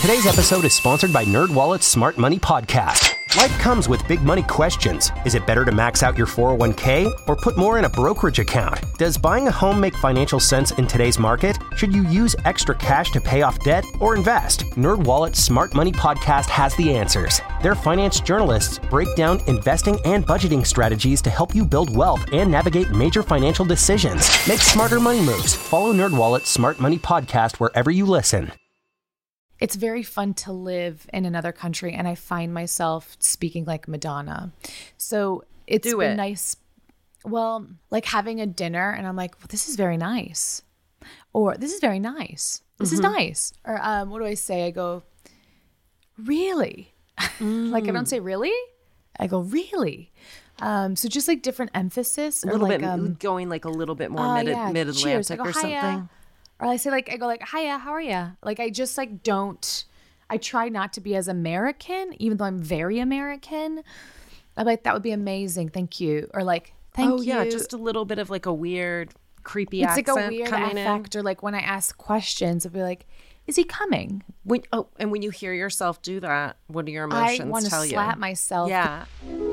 Today's episode is sponsored by NerdWallet's Smart Money Podcast. Life comes with big money questions. Is it better to max out your 401k or put more in a brokerage account? Does buying a home make financial sense in today's market? Should you use extra cash to pay off debt or invest? NerdWallet's Smart Money Podcast has the answers. Their finance journalists break down investing and budgeting strategies to help you build wealth and navigate major financial decisions. Make smarter money moves. Follow NerdWallet's Smart Money Podcast wherever you listen. It's very fun to live in another country, and I find myself speaking like Madonna. So it's been nice. Well, like having a dinner, and I'm like, well, this is very nice. Or this is very nice. This is nice. Or what do I say? I go, really? Like I don't say really. I go, really? So just like different emphasis. A little bit going like a little bit more mid-Atlantic or something. Or I go like, hiya, how are you? Like, I just like I try not to be as American, even though I'm very American. I'm like, that would be amazing. Thank you. Or like, thank you. Oh, yeah. Just a little bit of like a weird, creepy accent. It's like a weird affect. Or like when I ask questions, I'll be like, is he coming? And when you hear yourself do that, what do your emotions tell you? I want to slap myself. Yeah.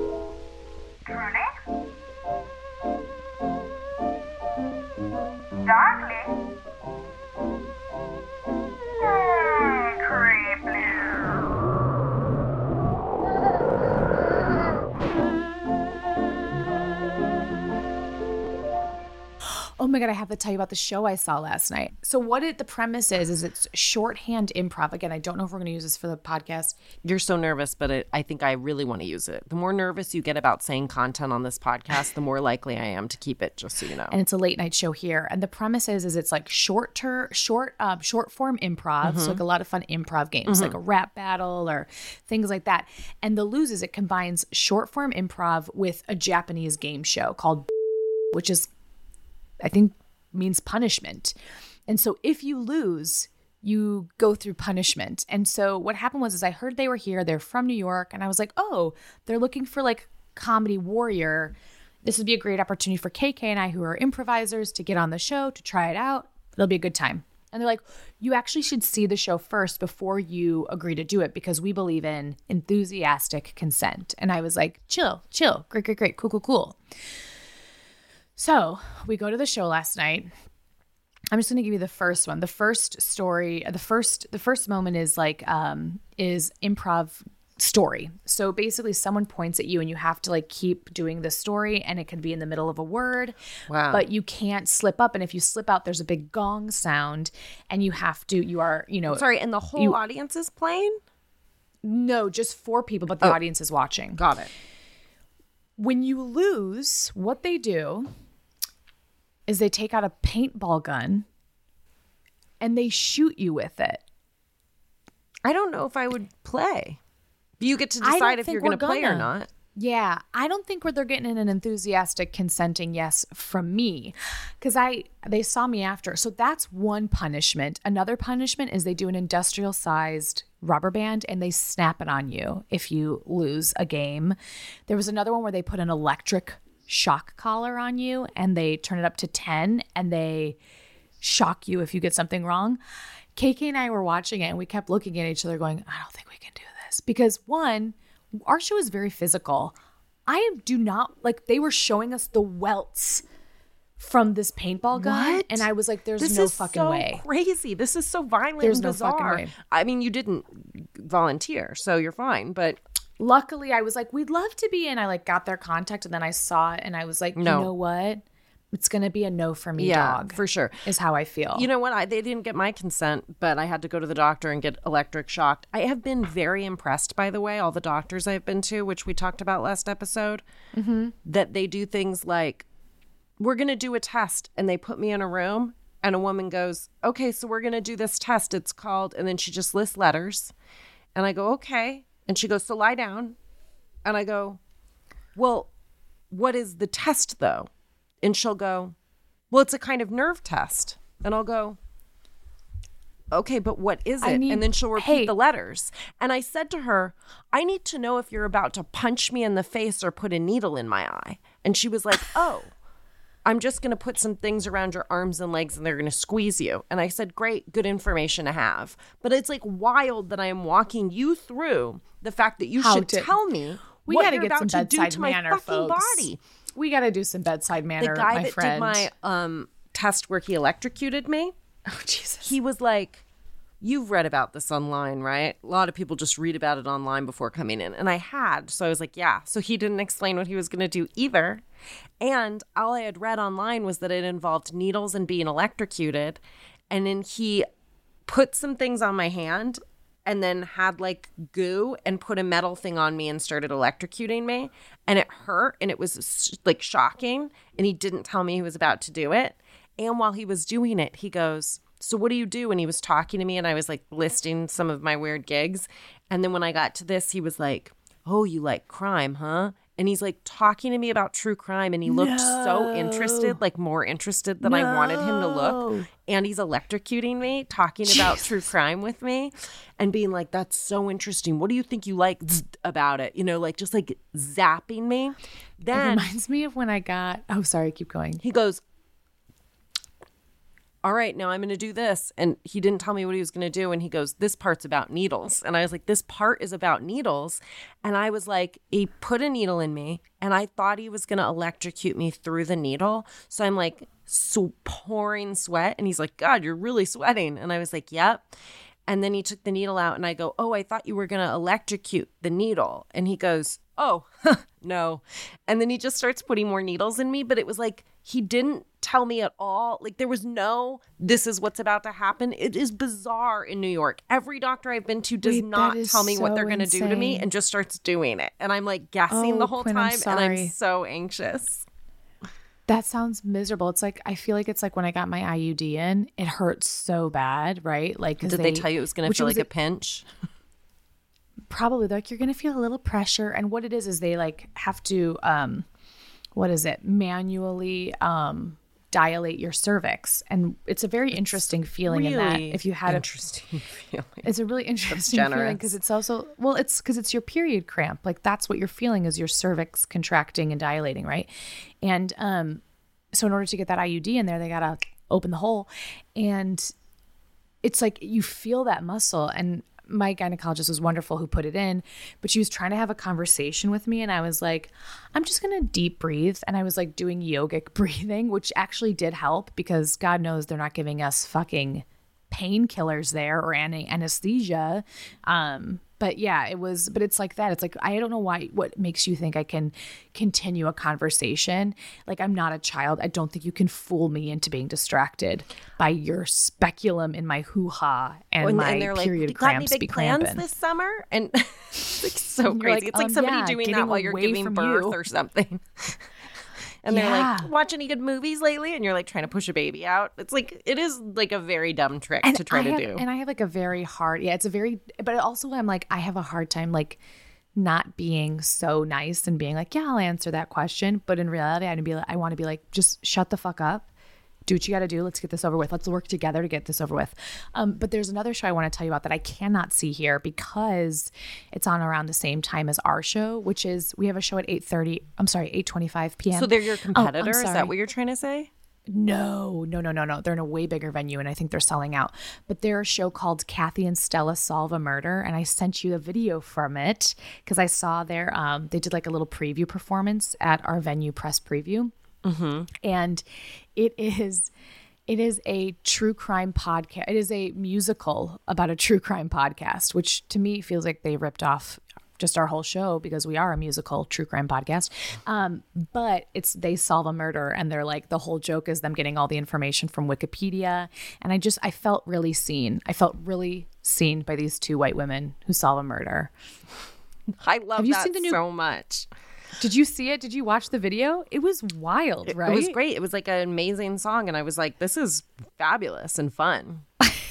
Truly? Darkly? Oh my God, I have to tell you about the show I saw last night. So the premise is it's shorthand improv. Again, I don't know if we're going to use this for the podcast. You're so nervous, but I think I really want to use it. The more nervous you get about saying content on this podcast, the more likely I am to keep it, just so you know. And it's a late night show here. And the premise is it's like short form improv. So like a lot of fun improv games, like a rap battle or things like that. And the lose it combines short form improv with a Japanese game show called, which is, I think, means punishment. And so if you lose, you go through punishment. And so what happened was I heard they were here. They're from New York. And I was like, oh, they're looking for like comedy warrior. This would be a great opportunity for KK and I, who are improvisers, to get on the show, to try it out. It'll be a good time. And they're like, you actually should see the show first before you agree to do it, because we believe in enthusiastic consent. And I was like, chill, great, cool. So we go to the show last night. I'm just going to give you the first one. The first story, the first moment is like, is improv story. So basically someone points at you and you have to like keep doing the story, and it could be in the middle of a word. Wow. But you can't slip up. And if you slip out, there's a big gong sound and you are, Sorry. And the whole audience is playing? No, just 4 people, but the audience is watching. Got it. When you lose, what they do is they take out a paintball gun and they shoot you with it. I don't know if I would play. You get to decide if you're going to play or not. Yeah, I don't think they're getting an enthusiastic consenting yes from me, because they saw me after. So that's one punishment. Another punishment is they do an industrial sized rubber band and they snap it on you if you lose a game. There was another one where they put an electric shock collar on you and they turn it up to 10 and they shock you if you get something wrong. KK and I were watching it and we kept looking at each other going, I don't think we can do this, because one, our show is very physical. Do not like, they were showing us the welts from this paintball gun. What? And I was like, there's no fucking way. This is so crazy. This is so violent There's and no bizarre. fucking way. I mean, you didn't volunteer, so you're fine, but luckily I was like, we'd love to be in. I like got their contact and then I saw it and I was like, no. You know what? It's going to be a no for me, yeah, dog. For sure. Is how I feel. You know what? They didn't get my consent, but I had to go to the doctor and get electric shocked. I have been very impressed, by the way, all the doctors I've been to, which we talked about last episode, that they do things like, we're going to do a test, and they put me in a room and a woman goes, okay, so we're going to do this test. It's called, and then she just lists letters. And I go, okay. And she goes, so lie down. And I go, well, what is the test though? And she'll go, well, it's a kind of nerve test. And I'll go, okay, but what is it? And then she'll repeat the letters. And I said to her, I need to know if you're about to punch me in the face or put a needle in my eye. And she was like, oh. I'm just going to put some things around your arms and legs and they're going to squeeze you. And I said, great, good information to have. But it's like wild that I am walking you through the fact that you should tell me what you're about to do to my fucking body. We got to do some bedside manner, the guy my that friend. did my test where he electrocuted me. Oh, Jesus. He was like, you've read about this online, right? A lot of people just read about it online before coming in. And I had. So I was like, yeah. So he didn't explain what he was going to do either. And all I had read online was that it involved needles and being electrocuted. And then he put some things on my hand and then had like goo and put a metal thing on me and started electrocuting me. And it hurt and it was like shocking. And he didn't tell me he was about to do it. And while he was doing it, he goes, so what do you do? And he was talking to me and I was like listing some of my weird gigs. And then when I got to this, he was like, oh, you like crime, huh? And he's like talking to me about true crime. And he looked so interested, like more interested than I wanted him to look. And he's electrocuting me, talking about true crime with me and being like, that's so interesting. What do you think you like about it? You know, like just like zapping me. Then it reminds me of when I got, oh, sorry, keep going. He goes, all right, now I'm going to do this. And he didn't tell me what he was going to do. And he goes, this part's about needles. And I was like, this part is about needles. And I was like, he put a needle in me and I thought he was going to electrocute me through the needle. So I'm like pouring sweat. And he's like, God, you're really sweating. And I was like, yep. And then he took the needle out and I go, oh, I thought you were going to electrocute the needle. And he goes, oh, no. And then he just starts putting more needles in me. But it was like, he didn't tell me at all. Like there was no, this is what's about to happen. It is bizarre in New York. Every doctor I've been to does not tell me what they're going to do to me and just starts doing it. And I'm like guessing the whole time and I'm so anxious. That sounds miserable. It's like, I feel like it's like when I got my IUD in, it hurts so bad, right? Like, did they tell you it was going to feel like a pinch? Probably. Like, you're going to feel a little pressure. And what it is they like have to, manually dilate your cervix. And it's a very interesting feeling really in that if you had interesting feeling. It's a really interesting feeling because it's also, well, it's because it's your period cramp. Like that's what you're feeling is your cervix contracting and dilating, right? And so in order to get that IUD in there, they got to open the hole. And it's like you feel that muscle. And my gynecologist was wonderful who put it in, but she was trying to have a conversation with me. And I was like, I'm just going to deep breathe. And I was like doing yogic breathing, which actually did help because God knows they're not giving us fucking painkillers there or anesthesia. But yeah, but it's like that. It's like, I don't know what makes you think I can continue a conversation. Like I'm not a child. I don't think you can fool me into being distracted by your speculum in my hoo-ha and my period cramps be cramping. Plans this summer? And it's like so crazy. Like, it's like somebody doing that while you're giving birth or something. And they're like, watch any good movies lately? And you're like trying to push a baby out. It's like, it is like a very dumb trick to try to do. And I have like a very hard, but also I'm like, I have a hard time like not being so nice and being like, yeah, I'll answer that question. But in reality, I want to be like, just shut the fuck up. Do what you got to do. Let's get this over with. Let's work together to get this over with. But there's another show I want to tell you about that I cannot see here because it's on around the same time as our show, which is we have a show at 8:25 p.m. So they're your competitor? Is that what you're trying to say? No. They're in a way bigger venue and I think they're selling out. But they're a show called Kathy and Stella Solve a Murder. And I sent you a video from it because I saw they did like a little preview performance at our venue press preview. Mm-hmm. And it is a true crime podcast. It is a musical about a true crime podcast, which to me feels like they ripped off just our whole show because we are a musical true crime podcast. But they solve a murder and they're like, the whole joke is them getting all the information from Wikipedia. And I felt really seen. I felt really seen by these two white women who solve a murder. I love that so much. Did you see it? Did you watch the video? It was wild, right? It was great. It was like an amazing song. And I was like, this is fabulous and fun.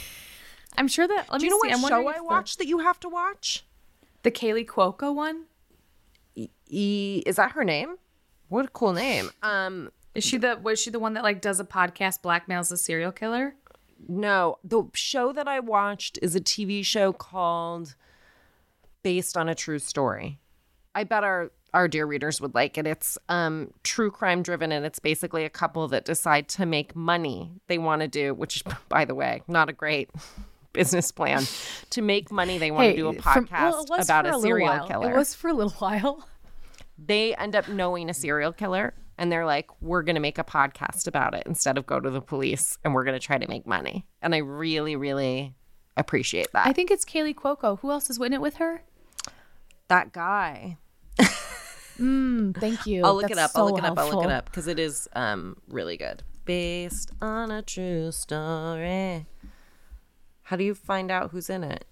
I'm sure that, do you know what show I watched that you have to watch? The Kaylee Cuoco one? Is that her name? What a cool name. Was she the one that like does a podcast, blackmails a serial killer? No. The show that I watched is a TV show called Based on a True Story. I bet our dear readers would like it. It's true crime driven, and it's basically a couple that decide to make money. They want to do, which, by the way, not a great business plan. To make money, they want to do a podcast about a serial killer. It was for a little while. They end up knowing a serial killer, and they're like, we're going to make a podcast about it instead of go to the police, and we're going to try to make money. And I really, really appreciate that. I think it's Kaylee Cuoco. Who else is in it with her? That guy. Thank you. I'll look That's it up. so I'll look it up because it is really good. Based on a true story. How do you find out who's in it?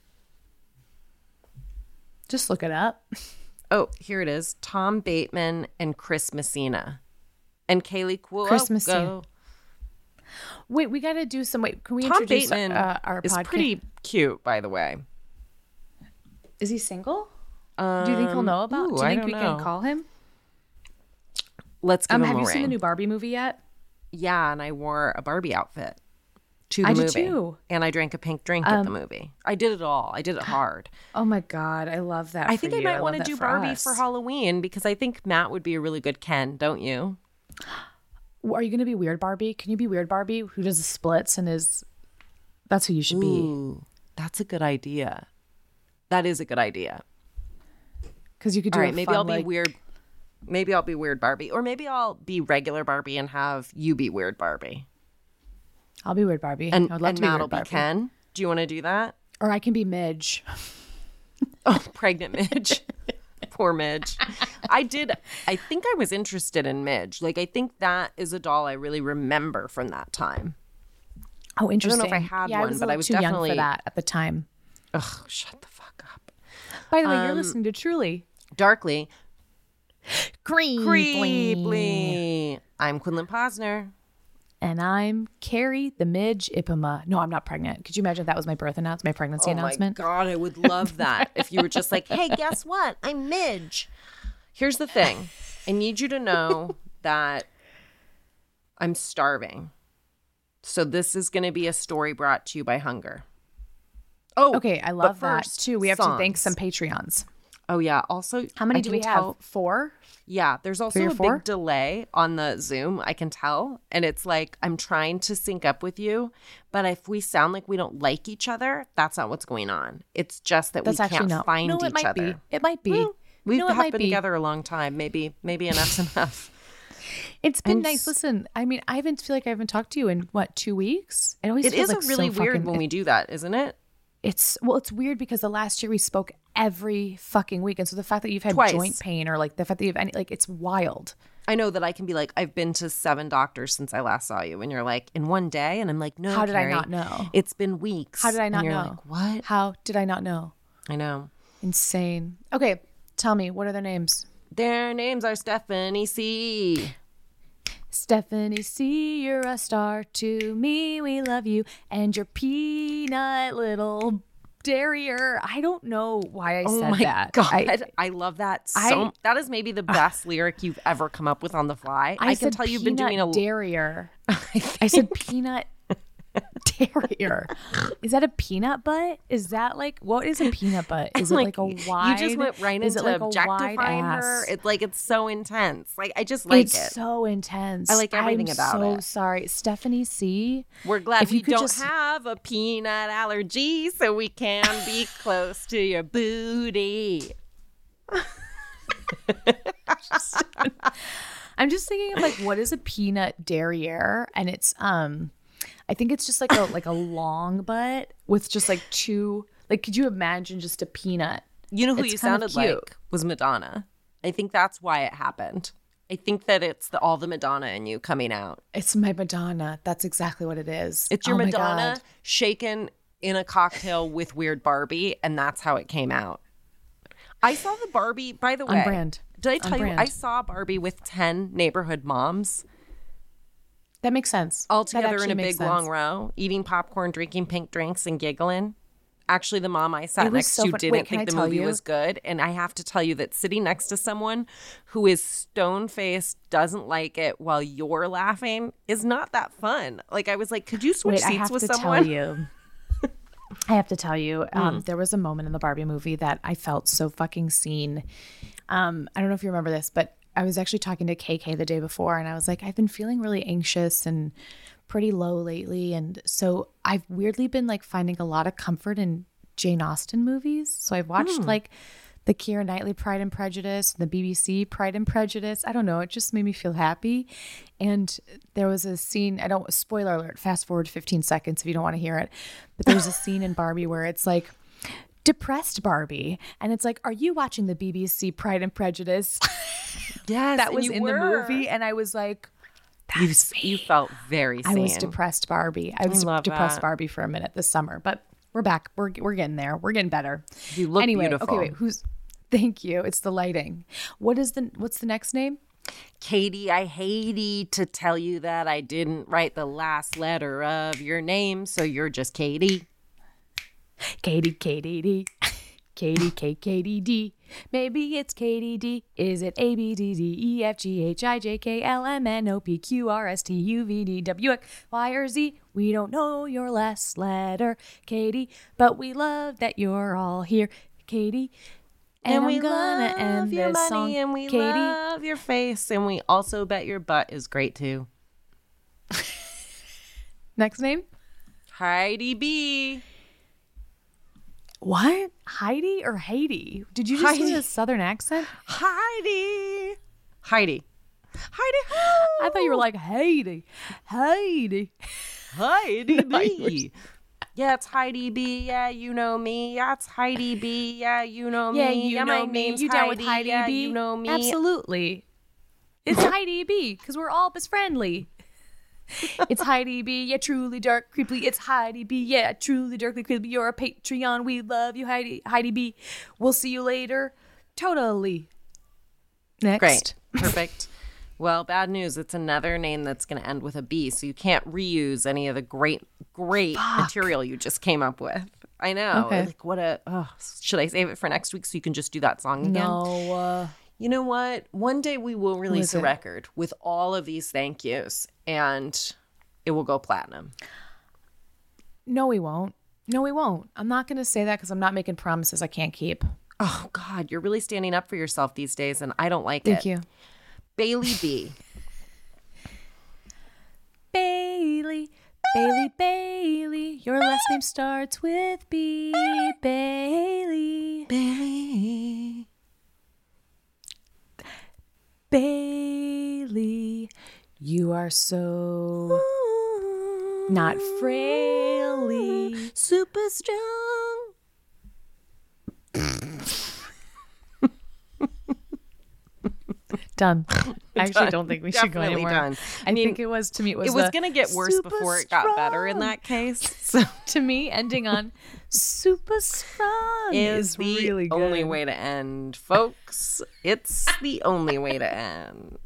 Just look it up. Oh, here it is. Tom Bateman and Chris Messina. And Kaylee Cuoco. Chris Messina. Wait, we got to do some. Wait, can we Tom introduce Bateman our is podcast? pretty cute, by the way. Is he single? Do you think he'll know about? Do you think we can call him? Let's give him a Have ring. you seen the new Barbie movie yet? Yeah, and I wore a Barbie outfit to the I movie. did too. And I drank a pink drink at the movie. I did it all. I did it hard. Oh my God, I love that. I think I might want to love that do Barbie us. for Halloween because I think Matt would be a really good Ken, don't you? Are you going to be Weird Barbie? Can you be Weird Barbie who does the splits and is? That's who you should be. Ooh, that's a good idea. That is a good idea. Because you could do All right, a maybe fun, I'll be like, weird. Maybe I'll be Weird Barbie, or maybe I'll be regular Barbie and have you be Weird Barbie, I'll be Weird Barbie. and I'd love to be Matt'll Weird be Barbie. Ken. Do you want to do that? Or I can be Midge. Oh, pregnant Midge. Poor Midge. I think I was interested in Midge. Like, I think that is a doll I really remember from that time. Oh, interesting. I had yeah, one, I was but a I little was too definitely- young for that at the time. Ugh, shut the fuck up. By the way, you're listening to Truly. Darkly. Creeply. Creeply. I'm Quinlan Posner. And I'm Carrie the Midge Ipama. No, I'm not pregnant. Could you imagine if that was my birth announcement, my pregnancy announcement? Oh my God, I would love that. If you were just like, hey, guess what? I'm Midge. Here's the thing. I need you to know that I'm starving. So this is going to be a story brought to you by hunger. Oh, Okay, I love that first, too. We have to thank songs. some Patreons. Oh, yeah. Also, How many I do can we tell- have? 4? Yeah, there's also 3 or a 4? big delay on the Zoom, I can tell. And it's like, I'm trying to sync up with you. But if we sound like we don't like each other, that's not what's going on. It's just that That's we actually can't not. find No, each it might other. be. It might be. Well, we No, it have might been be. together a long time. Maybe enough's enough. It's been I'm nice. Listen, I mean, I feel like I haven't talked to you in 2 weeks. It always It feels is like really so weird fucking, when we do that, isn't it? It's weird because the last year we spoke every fucking week, and so the fact that you've had Twice. joint pain or like the fact that you have any, like, it's wild. I know that I can be like, I've been to 7 doctors since I last saw you. And you're like, in one day? And I'm like, no, How did I Carrie, not know? It's been weeks. How did I not and you're know? like, what? How did I not know? I know. Insane. Okay, tell me, what are their names? Their names are Stephanie C. Stephanie C, you're a star to me. We love you. And your peanut little derriere. I don't know why I Oh said my that. God. I love that so that is maybe the best lyric you've ever come up with on the fly. I can said tell you've been doing a derriere. I said peanut derriere. Is that a peanut butt? Is that like, what is a peanut butt? Is it like a wide? You just went right is into it like a wide objectifying her. ass? It's like it's so intense. Like I just like It's it. so intense. I like everything I'm about so it. sorry, Stephanie C. We're glad if you we could don't just- have a peanut allergy, so we can be close to your booty. I'm just thinking of like, what is a peanut derriere? And it's I think it's just like a long butt with just like 2. Like, could you imagine just a peanut? You know who It's you kind of sounded cute. like was Madonna. I think that's why it happened. I think that it's all the Madonna in you coming out. It's my Madonna. That's exactly what it is. It's your Oh my Madonna God. shaken in a cocktail with Weird Barbie, and that's how it came out. I saw the Barbie, by the way. On brand. Did I tell On you brand. I saw Barbie with 10 neighborhood moms That makes sense. all That together in actually a makes big long sense. row, eating popcorn, drinking pink drinks, and giggling? Actually, the mom I sat It was next so to fun- didn't Wait, can think I the tell movie you? was good. And I have to tell you that sitting next to someone who is stone-faced, doesn't like it while you're laughing is not that fun. Like, I was like, could you switch Wait, I seats have with to someone? tell you. I have to tell you, there was a moment in the Barbie movie that I felt so fucking seen. I don't know if you remember this, but I was actually talking to KK the day before, and I was like, I've been feeling really anxious and pretty low lately. And so I've weirdly been like finding a lot of comfort in Jane Austen movies. So I've watched like the Keira Knightley Pride and Prejudice, the BBC Pride and Prejudice. I don't know. It just made me feel happy. And there was a scene, spoiler alert, fast forward 15 seconds if you don't want to hear it. But there's a scene in Barbie where it's like, depressed Barbie. And it's like, are you watching the BBC Pride and Prejudice? Yes. That was in the movie. And I was like, you felt very sane. I was depressed Barbie. I was depressed Barbie for a minute this summer, but we're back. We're getting there. We're getting better. You look beautiful. Okay, wait, thank you. It's the lighting. What's the next name? Katie, I hate to tell you that I didn't write the last letter of your name, so you're just Katie. Katie, KDD. Katie, KKDD. Maybe it's KDD. Is it A, B, D, D, E, F, G, H, I, J, K, L, M, N, O, P, Q, R, S, T, U, V, W, X, Y, or Z? We don't know your last letter, Katie, but we love that you're all here, Katie. And we I'm gonna love end your this money, song, and we Katie. love your face, and we also bet your butt is great too. Next name? Heidi B. What? Heidi or Haiti? Did you just do a southern accent? Heidi. Heidi. I thought you were like Haiti. Heidi. Heidi B. Yeah, it's Heidi B. Yeah, you know me. Yeah, it's Heidi B. Yeah, you know me. Yeah, you know my me. name's You down with Heidi yeah, B? you know me. Absolutely. It's Heidi B because we're all best friendly. It's Heidi B. Yeah, truly dark, creepily. It's Heidi B. Yeah, truly darkly, creepily. You're a Patreon. We love you, Heidi B. We'll see you later. Totally. Next. Great. Perfect. Well, bad news. It's another name that's going to end with a B, so you can't reuse any of the great material you just came up with. I know. Okay. Like, should I save it for next week so you can just do that song again? No. You know what? One day we will release a record with all of these thank yous, and it will go platinum. No, we won't. No, we won't. I'm not going to say that because I'm not making promises I can't keep. Oh, God. You're really standing up for yourself these days, and I don't like it. Thank you. Bailey B. Bailey. Bailey, Bailey. Your last name starts with B. Bailey. Bailey. Bailey, you are so not frailly. Super strong. Done. I actually don't think we should go anymore. Done. I think it was, to me, it was going to get worse before it got better in that case. So to me, ending on super strong is really the good. only way to end, folks. It's the only way to end.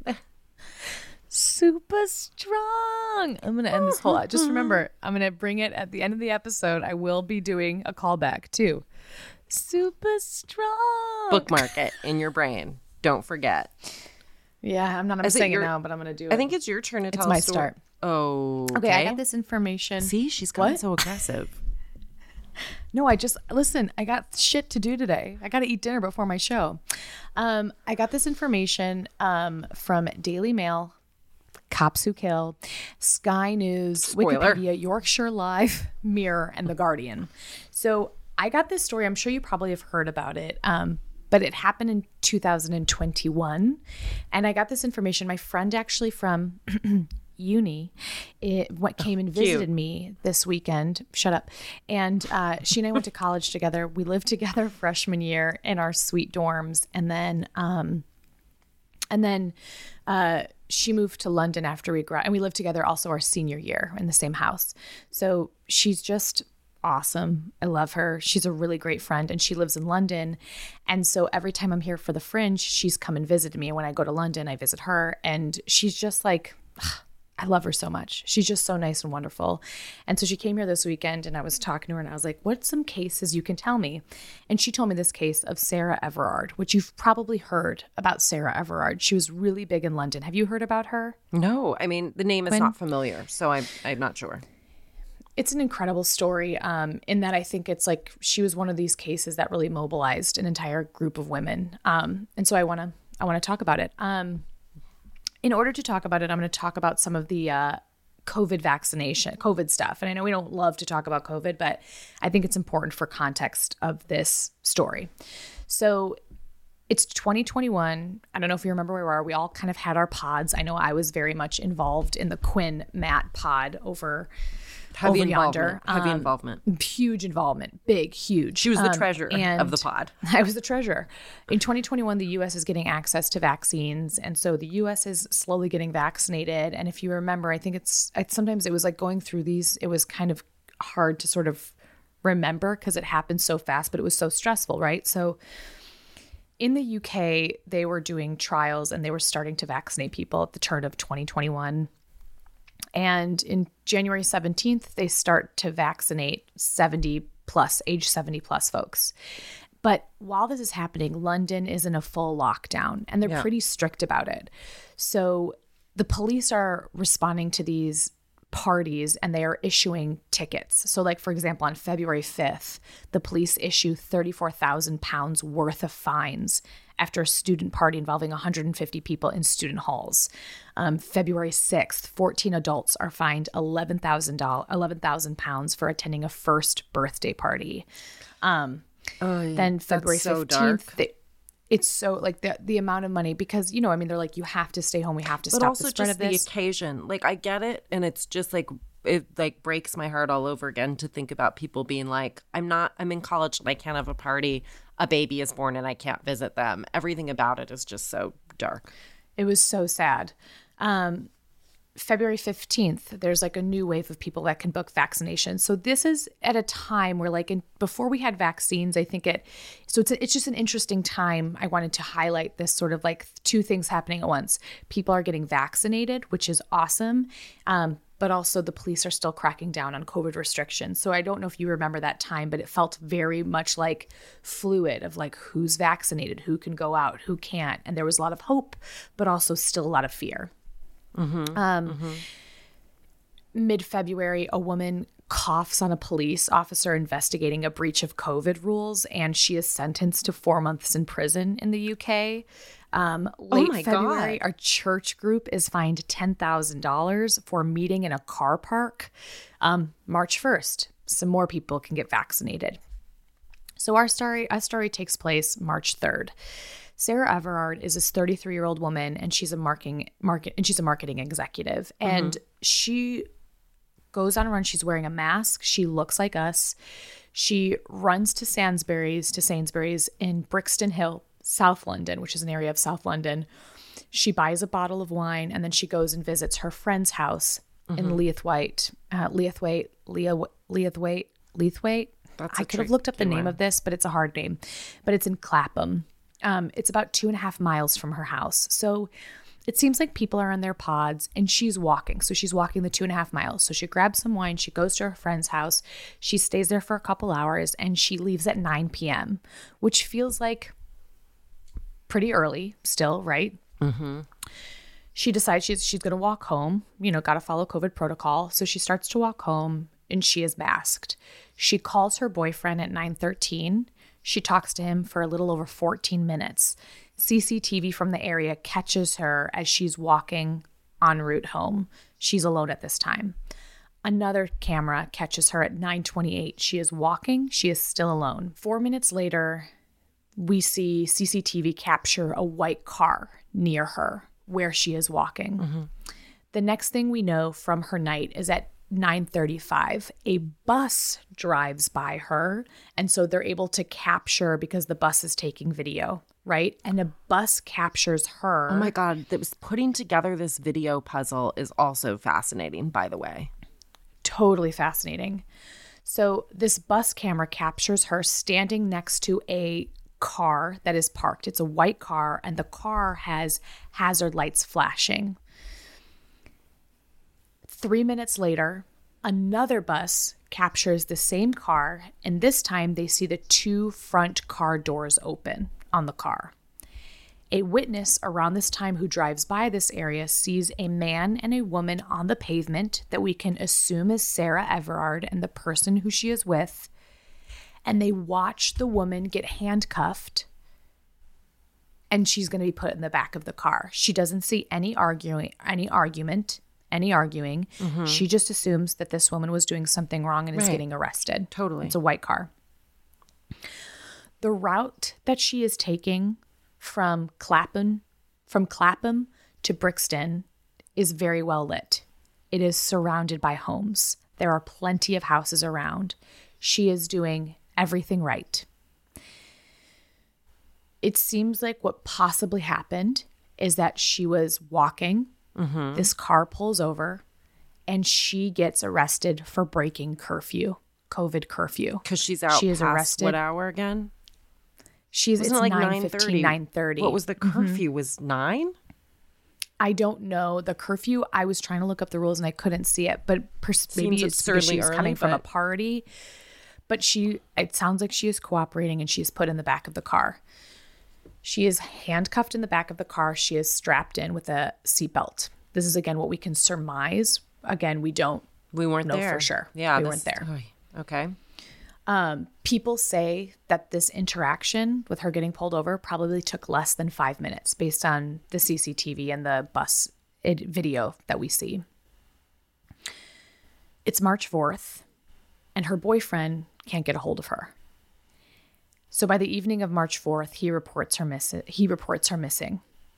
Super strong. I'm going to end this whole, just remember, I'm going to bring it at the end of the episode. I will be doing a callback too. Super strong. Bookmark it in your brain. Don't forget. Yeah, I'm not going to sing it now, but I'm going to do it. I think it's your turn to tell my a story. start. Oh, okay. I got this information. See, she's gotten so aggressive. No, I got shit to do today. I got to eat dinner before my show. I got this information from Daily Mail, Cops Who Kill, Sky News, Spoiler. Wikipedia, Yorkshire Live, Mirror, and The Guardian. So I got this story. I'm sure you probably have heard about it. But it happened in 2021. And I got this information. My friend actually from uni came and visited me this weekend. Shut up. And she and I went to college together. We lived together freshman year in our sweet dorms. And then she moved to London after we graduated. And we lived together also our senior year in the same house. So she's just awesome. I love her. She's a really great friend and she lives in London. And so every time I'm here for the Fringe, she's come and visited me. And when I go to London, I visit her. And she's just like, I love her so much. She's just so nice and wonderful. And so she came here this weekend and I was talking to her and I was like, what's some cases you can tell me? And she told me this case of Sarah Everard, which you've probably heard about Sarah Everard. She was really big in London. Have you heard about her? No, I mean, the name is not familiar, so I'm not sure. It's an incredible story in that I think it's like she was one of these cases that really mobilized an entire group of women. And so I want to talk about it. In order to talk about it, I'm going to talk about some of the COVID stuff. And I know we don't love to talk about COVID, but I think it's important for context of this story. So it's 2021. I don't know if you remember where we were. We all kind of had our pods. I know I was very much involved in the Quinn Matt pod over yonder. Heavy involvement. Huge involvement. Big, huge. She was the treasurer of the pod. I was the treasurer. In 2021, the U.S. is getting access to vaccines. And so the U.S. is slowly getting vaccinated. And if you remember, I think sometimes it was like going through these, it was kind of hard to sort of remember because it happened so fast, but it was so stressful, right? So in the UK, they were doing trials and they were starting to vaccinate people at the turn of 2021. And in January 17th, they start to vaccinate age 70 plus folks. But while this is happening, London is in a full lockdown and they're pretty strict about it. So the police are responding to these parties and they are issuing tickets. So like, for example, on February 5th, the police issue £34,000 worth of fines after a student party involving 150 people in student halls. February 6th, 14 adults are fined £11,000 for attending a first birthday party. Then February 15th, it's so like the amount of money because, I mean, they're like, you have to stay home. We have to stop the spread of this. But also just the occasion. Like, I get it. And it's just like, it like breaks my heart all over again to think about people being like, I'm in college and I can't have a party. A baby is born and I can't visit them. Everything about it is just so dark. It was so sad. February 15th, there's like a new wave of people that can book vaccinations. So this is at a time where before we had vaccines, I think it's just an interesting time. I wanted to highlight this sort of like two things happening at once. People are getting vaccinated, which is awesome. But also the police are still cracking down on COVID restrictions. So I don't know if you remember that time, but it felt very much like fluid of like who's vaccinated, who can go out, who can't. And there was a lot of hope, but also still a lot of fear. Mid-February, a woman coughs on a police officer investigating a breach of COVID rules, and she is sentenced to 4 months in prison in the UK. Late February, our church group is fined $10,000 for meeting in a car park. March 1st, some more people can get vaccinated. So our story takes place March 3rd. Sarah Everard is this 33-year-old woman, and she's a marketing executive. And she goes on a run. She's wearing a mask. She looks like us. She runs to Sainsbury's in Brixton Hill, South London, which is an area of South London. She buys a bottle of wine, and then she goes and visits her friend's house in Leathwaite. I could have looked up the name of this, but it's a hard name. But it's in Clapham. It's about 2.5 miles from her house. So it seems like people are on their pods and she's walking. So she's walking the 2.5 miles. So she grabs some wine. She goes to her friend's house. She stays there for a couple hours and she leaves at 9 p.m., which feels like pretty early still, right? She decides she's going to walk home, got to follow COVID protocol. So she starts to walk home and she is masked. She calls her boyfriend at 9:13. She talks to him for a little over 14 minutes. CCTV from the area catches her as she's walking en route home. She's alone at this time. Another camera catches her at 9:28. She is walking. She is still alone. 4 minutes later, we see CCTV capture a white car near her where she is walking. The next thing we know from her night is at 9:35, a bus drives by her. And so they're able to capture because the bus is taking video, right? And a bus captures her. Oh my God. Putting together this video puzzle is also fascinating, by the way. Totally fascinating. So this bus camera captures her standing next to a car that is parked. It's a white car, and the car has hazard lights flashing. 3 minutes later, another bus captures the same car, and this time they see the two front car doors open on the car. A witness around this time who drives by this area sees a man and a woman on the pavement that we can assume is Sarah Everard and the person who she is with. And they watch the woman get handcuffed, and she's going to be put in the back of the car. She doesn't see any arguing. Mm-hmm. She just assumes that this woman was doing something wrong and is getting arrested. Totally. It's a white car. The route that she is taking from Clapham to Brixton is very well lit. It is surrounded by homes. There are plenty of houses around. She is doing everything right. It seems like what possibly happened is that she was walking. Mm-hmm. This car pulls over, and she gets arrested for breaking curfew, COVID curfew. Because she's out. She is past arrested. What hour again? It's like 9:15, 9:30. What was the curfew? Was 9? I don't know the curfew. I was trying to look up the rules and I couldn't see it, but maybe it's because she was coming from a party. But it sounds like she is cooperating, and she's put in the back of the car. She is handcuffed in the back of the car. She is strapped in with a seatbelt. This is, again, what we can surmise. Again, we weren't know there for sure. Yeah, we weren't there. Okay. People say that this interaction with her getting pulled over probably took less than 5 minutes based on the CCTV and the bus video that we see. It's March 4th, and her boyfriend can't get a hold of her. So by the evening of March 4th, he reports her missing.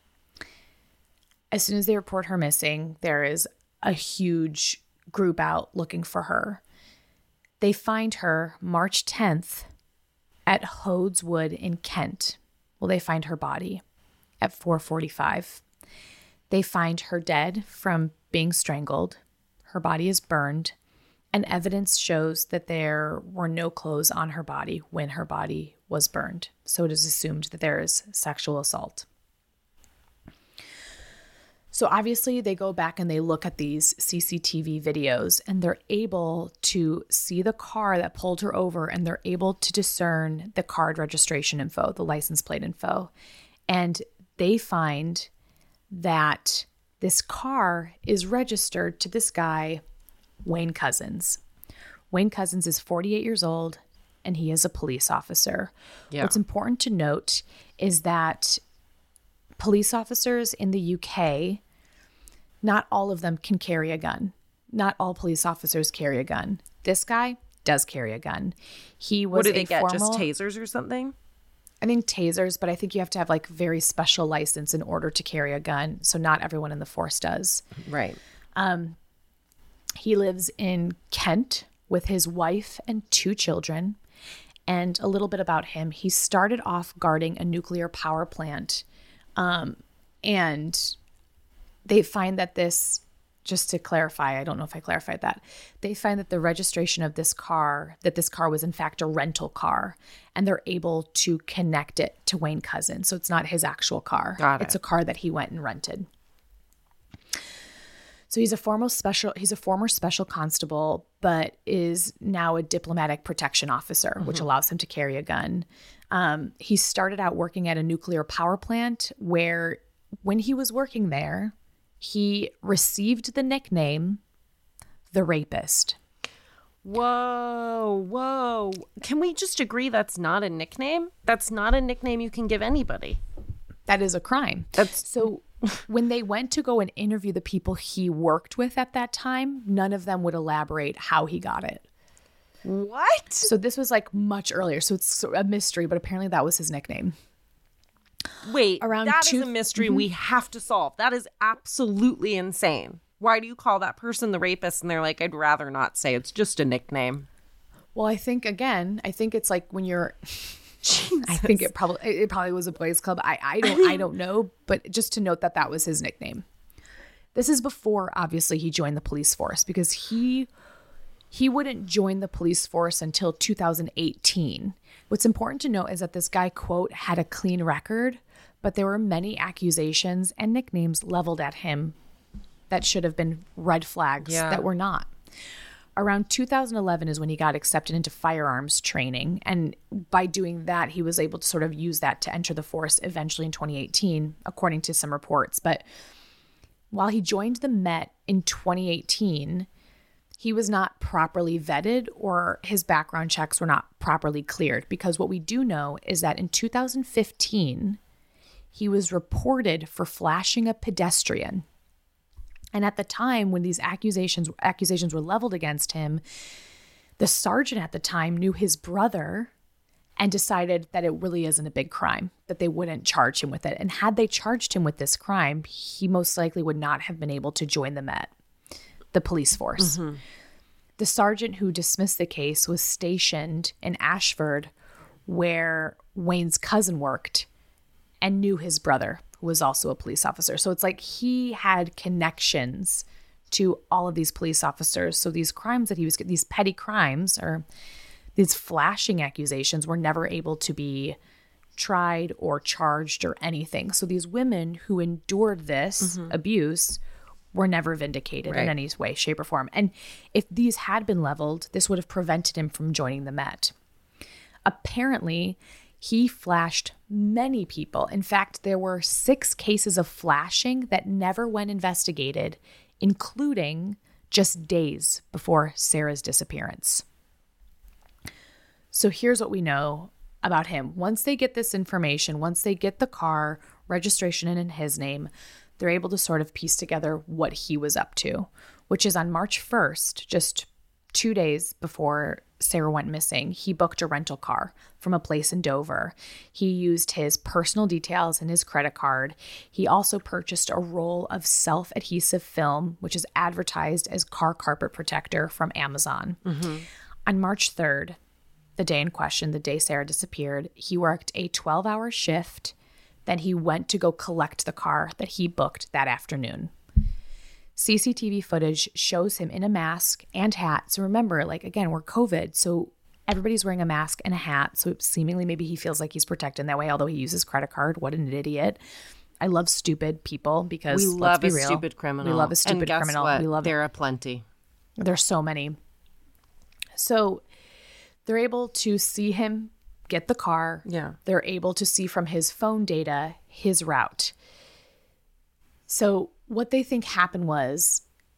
As soon as they report her missing, there is a huge group out looking for her. They find her March 10th at Hodes Wood in Kent. Well, they find her body at 4:45. They find her dead from being strangled. Her body is burned, and evidence shows that there were no clothes on her body when her body was burned. So it is assumed that there is sexual assault. So obviously they go back and they look at these CCTV videos, and they're able to see the car that pulled her over, and they're able to discern the card registration info, the license plate info. And they find that this car is registered to this guy, Wayne Couzens. Wayne Couzens is 48 years old, and he is a police officer. Yeah. What's important to note is that police officers in the UK, not all of them can carry a gun. Not all police officers carry a gun. This guy does carry a gun. He was What do they get? Just tasers or something? I think tasers, but I think you have to have like very special license in order to carry a gun. So not everyone in the force does. Right. He lives in Kent with his wife and 2 children. And a little bit about him. He started off guarding a nuclear power plant. And they find that this, just to clarify, I don't know if I clarified that. They find that the registration of this car was in fact a rental car, and they're able to connect it to Wayne Couzens. So it's not his actual car. Got it. It's a car that he went and rented. So he's a former special constable, but is now a diplomatic protection officer, which allows him to carry a gun. He started out working at a nuclear power plant where, when he was working there, he received the nickname The Rapist. Whoa. Can we just agree that's not a nickname? That's not a nickname you can give anybody. That is a crime. So when they went to go and interview the people he worked with at that time, none of them would elaborate how he got it. What? So this was like much earlier. So it's a mystery, but apparently that was his nickname. Wait, that is a mystery we have to solve. That is absolutely insane. Why do you call that person the rapist? And they're like, I'd rather not say. It's just a nickname. Well, I think it's like when you're... Jesus. I think it probably was a boys' club. I don't know, but just to note that was his nickname. This is before, obviously, he joined the police force, because he wouldn't join the police force until 2018. What's important to note is that this guy, quote, had a clean record, but there were many accusations and nicknames leveled at him that should have been red flags that were not. Around 2011 is when he got accepted into firearms training. And by doing that, he was able to sort of use that to enter the force eventually in 2018, according to some reports. But while he joined the Met in 2018, he was not properly vetted or his background checks were not properly cleared. Because what we do know is that in 2015, he was reported for flashing a pedestrian. And at the time when these accusations were leveled against him, the sergeant at the time knew his brother and decided that it really isn't a big crime, that they wouldn't charge him with it. And had they charged him with this crime, he most likely would not have been able to join the Met, the police force. Mm-hmm. The sergeant who dismissed the case was stationed in Ashford, where Wayne's cousin worked, and knew his brother, who was also a police officer. So it's like he had connections to all of these police officers. So these crimes that he was, these petty crimes or these flashing accusations were never able to be tried or charged or anything. So these women who endured this abuse were never vindicated in any way, shape, or form. And if these had been leveled, this would have prevented him from joining the Met. Apparently, he flashed many people. In fact, there were 6 cases of flashing that never went investigated, including just days before Sarah's disappearance. So here's what we know about him. Once they get this information, once they get the car registration in his name, they're able to sort of piece together what he was up to, which is on March 1st, just 2 days before Sarah went missing, he booked a rental car from a place in Dover. He used his personal details and his credit card. He also purchased a roll of self-adhesive film, which is advertised as car carpet protector, from Amazon. Mm-hmm. On March 3rd, the day in question, the day Sarah disappeared, he worked a 12-hour shift. Then he went to go collect the car that he booked that afternoon. CCTV footage shows him in a mask and hat. So remember, like, again, we're COVID, so everybody's wearing a mask and a hat. So seemingly maybe he feels like he's protected in that way, although he uses credit card. What an idiot. I love stupid people because we love a stupid criminal. We love a stupid criminal. What? We love there are plenty. There's so many. So they're able to see him get the car. Yeah. They're able to see from his phone data his route. So what they think happened was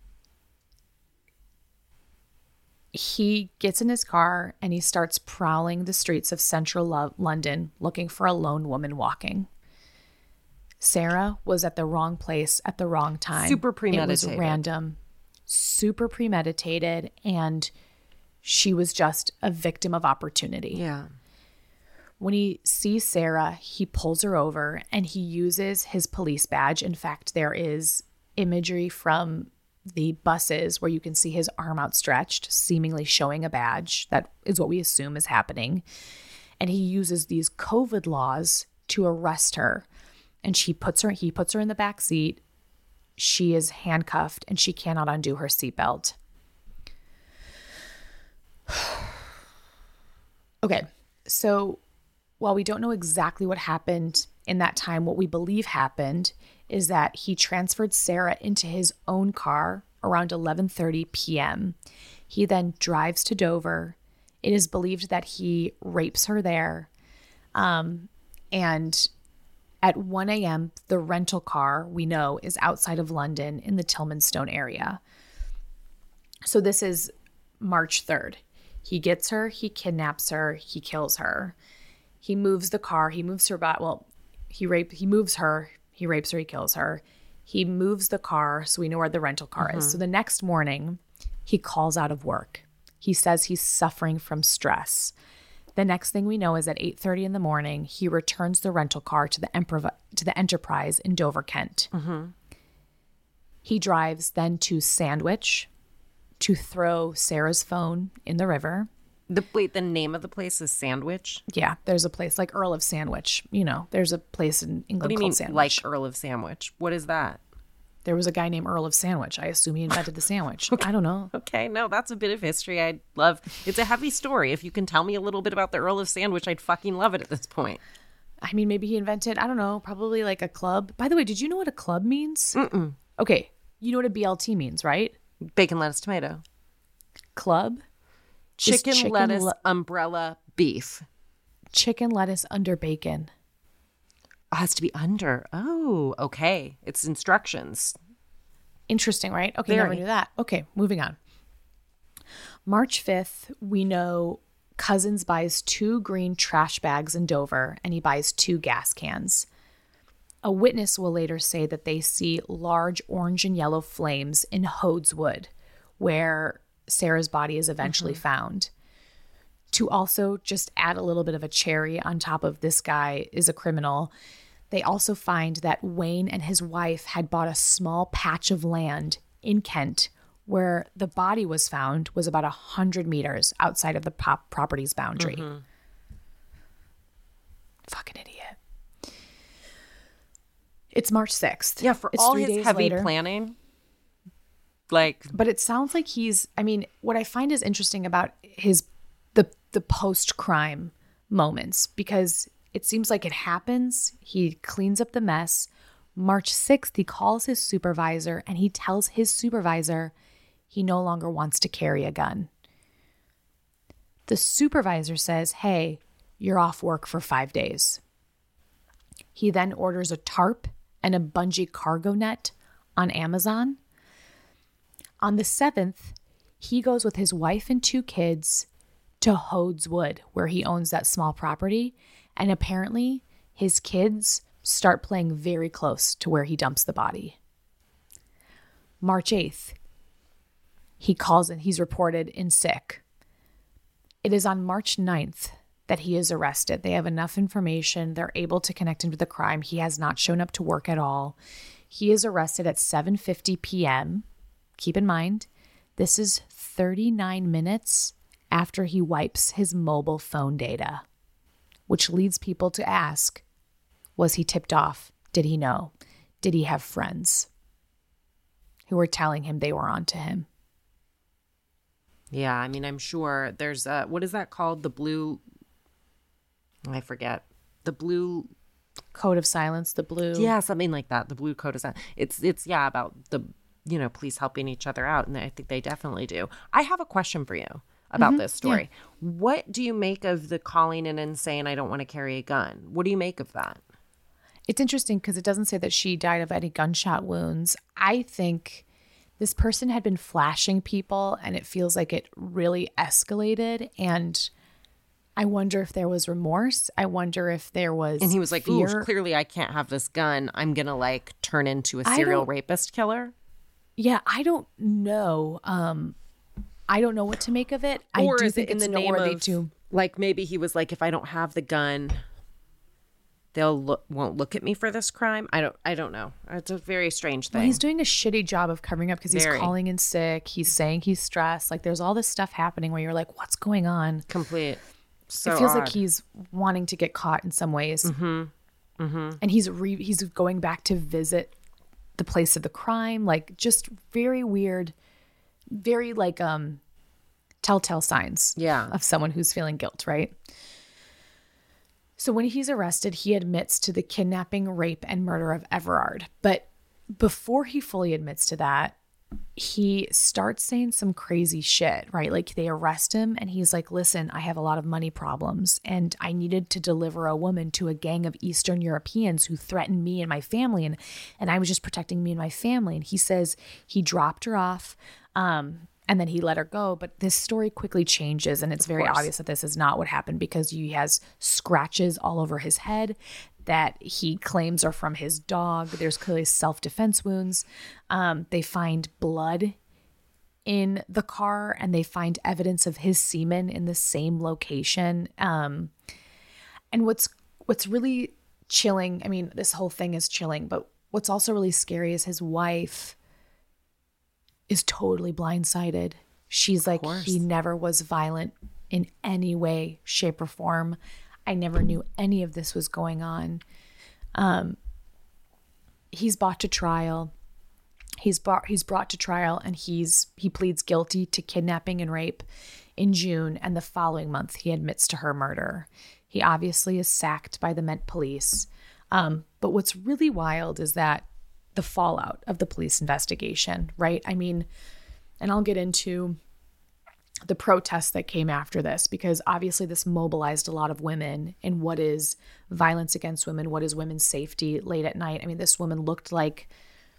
he gets in his car and he starts prowling the streets of central London looking for a lone woman walking. Sarah was at the wrong place at the wrong time. Super premeditated. It was random, super premeditated, and she was just a victim of opportunity. Yeah. When he sees Sarah, he pulls her over and he uses his police badge. In fact, there is imagery from the buses where you can see his arm outstretched, seemingly showing a badge. That is what we assume is happening. And he uses these COVID laws to arrest her. And he puts her in the back seat. She is handcuffed and she cannot undo her seatbelt. Okay, so while we don't know exactly what happened in that time, what we believe happened is that he transferred Sarah into his own car around 11:30 p.m. He then drives to Dover. It is believed that he rapes her there. And at 1 a.m., the rental car, we know, is outside of London in the Tilmanstone area. So this is March 3rd. He gets her, he kidnaps her, he kills her. He moves the car. He moves her back. Well, he moves her. He rapes her. He kills her. He moves the car so we know where the rental car is. So the next morning, he calls out of work. He says he's suffering from stress. The next thing we know is at 8:30 in the morning, he returns the rental car to the Enterprise in Dover, Kent. Mm-hmm. He drives then to Sandwich to throw Sarah's phone in the river. The name of the place is Sandwich? Yeah, there's a place like Earl of Sandwich. You know, there's a place in England What do you called mean, Sandwich. like Earl of Sandwich? What is that? There was a guy named Earl of Sandwich. I assume he invented the sandwich. I don't know. Okay, no, that's a bit of history I'd love. It's a heavy story. If you can tell me a little bit about the Earl of Sandwich, I'd fucking love it at this point. I mean, maybe he invented, I don't know, probably like a club. By the way, did you know what a club means? Mm-mm. Okay, you know what a BLT means, right? Bacon, lettuce, tomato. club. Chicken lettuce umbrella beef. Chicken lettuce under bacon. It has to be under. Oh, okay. It's instructions. Interesting, right? Okay, Very. never knew that. Okay, moving on. March 5th, we know Cousins buys 2 green trash bags in Dover, and he buys 2 gas cans. A witness will later say that they see large orange and yellow flames in Hodes Wood, where Sarah's body is eventually found. To also just add a little bit of a cherry on top of this guy is a criminal, they also find that Wayne and his wife had bought a small patch of land in Kent where the body was found was about 100 meters outside of the property's boundary. Fucking idiot. It's March 6th. Yeah, for it's all 3 his days heavy later. planning. Like, But it sounds like what I find is interesting about the post-crime moments, because it seems like it happens, he cleans up the mess. March 6th, he calls his supervisor and he tells his supervisor he no longer wants to carry a gun. The supervisor says, hey, you're off work for 5 days. He then orders a tarp and a bungee cargo net on Amazon. On the 7th, he goes with his wife and 2 kids to Hodes Wood, where he owns that small property. And apparently, his kids start playing very close to where he dumps the body. March 8th, he calls and he's reported in sick. It is on March 9th that he is arrested. They have enough information. They're able to connect him to the crime. He has not shown up to work at all. He is arrested at 7:50 p.m. Keep in mind, this is 39 minutes after he wipes his mobile phone data, which leads people to ask, was he tipped off? Did he know? Did he have friends who were telling him they were onto him? yeah, I mean, I'm sure there's what is that called? The blue, I forget. The blue Code of silence, the blue. Yeah, something like that. The blue code is that. It's yeah, about the, police helping each other out, and I think they definitely do. I have a question for you about this story. Yeah. What do you make of the calling in and saying, I don't want to carry a gun? What do you make of that? It's interesting because it doesn't say that she died of any gunshot wounds. I think this person had been flashing people and it feels like it really escalated. And I wonder if there was remorse. I wonder if there was And he was like, fear. ooh, clearly I can't have this gun. I'm going to turn into a serial rapist killer. Yeah, I don't know. I don't know what to make of it. Or I do is think it in it's the name noteworthy of, too. maybe he was like, if I don't have the gun, won't look at me for this crime. I don't know. It's a very strange thing. Well, he's doing a shitty job of covering up because he's Very. calling in sick. He's saying he's stressed. There's all this stuff happening where you're like, what's going on? Complete. So it feels odd. like he's wanting to get caught in some ways. And he's going back to visit the place of the crime. Just very weird, very telltale signs of someone who's feeling guilt, right? So when he's arrested, he admits to the kidnapping, rape, and murder of Everard. But before he fully admits to that, he starts saying some crazy shit, right? They arrest him and he's like, listen, I have a lot of money problems and I needed to deliver a woman to a gang of Eastern Europeans who threatened me and my family. And I was just protecting me and my family. And he says he dropped her off. And then he let her go. But this story quickly changes. And it's very obvious that this is not what happened because he has scratches all over his head that he claims are from his dog. There's clearly self-defense wounds. They find blood in the car and they find evidence of his semen in the same location. And what's really chilling, I mean, this whole thing is chilling, but what's also really scary is his wife is totally blindsided. She's like, he never was violent in any way, shape, or form. I never knew any of this was going on. He's brought to trial. He's brought to trial and he pleads guilty to kidnapping and rape in June, and the following month he admits to her murder. He obviously is sacked by the Met Police. But what's really wild is that the fallout of the police investigation, right? I mean, and I'll get into the protests that came after this, because obviously this mobilized a lot of women in what is violence against women, what is women's safety late at night. I mean, this woman looked like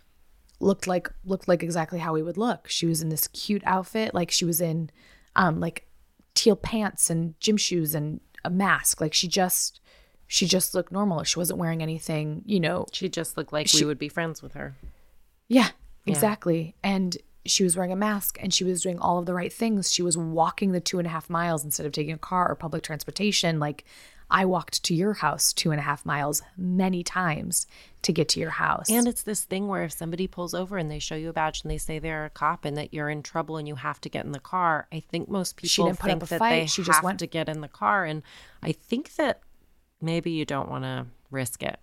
exactly how we would look. She was in this cute outfit, like she was in like teal pants and gym shoes and a mask. Like she just looked normal. She wasn't wearing anything, you know. She just looked like we would be friends with her. Yeah, exactly. And she was wearing a mask and she was doing all of the right things. She was walking the 2.5 miles instead of taking a car or public transportation. Like I walked to your house 2.5 miles many times to get to your house. And it's this thing where if somebody pulls over and they show you a badge and they say they're a cop and that you're in trouble and you have to get in the car, I think most people think that they have to get in the car. And I think that maybe you don't want to risk it.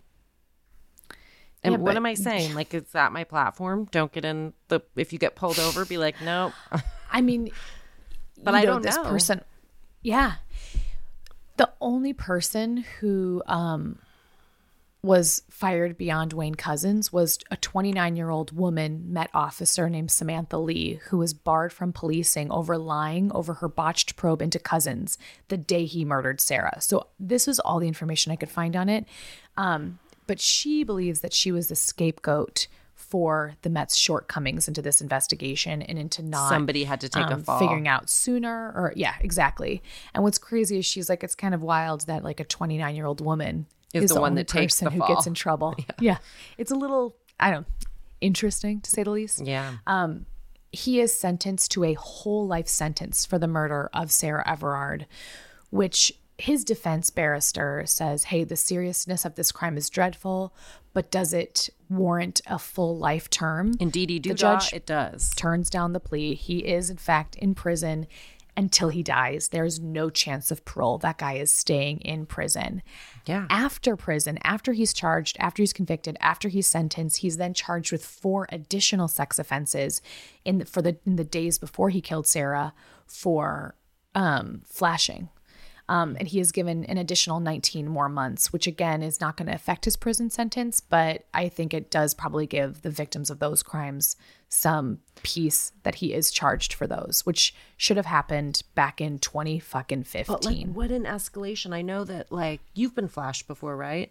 And what am I saying? Like, is that my platform? Don't get in if you get pulled over, be like, no. I mean, but I don't know. This person, yeah. The only person who was fired beyond Wayne Couzens was a 29-year-old woman Met officer named Samantha Lee, who was barred from policing over lying over her botched probe into Couzens the day he murdered Sarah. So this was all the information I could find on it. But she believes that she was the scapegoat for the Met's shortcomings into this investigation and into not somebody had to take a fall, figuring out sooner, or exactly. And what's crazy is she's like, it's kind of wild that like a 29-year-old woman is the one that takes the fall, who gets in trouble. Yeah. It's a little, interesting to say the least. Yeah. He is sentenced to a whole life sentence for the murder of Sarah Everard, which his defense barrister says, hey, the seriousness of this crime is dreadful, but does it warrant a full life term? Indeed, the judge it does. Turns down the plea. He is, in fact, in prison until he dies. There's no chance of parole. That guy is staying in prison. Yeah. After prison, after he's charged, after he's convicted, after he's sentenced, he's then charged with 4 additional sex offenses in the days before he killed Sarah for flashing. And he is given an additional 19 more months, which again is not going to affect his prison sentence, but I think it does probably give the victims of those crimes some peace that he is charged for those, which should have happened back in 2015. But like, what an escalation. I know that like you've been flashed before, right?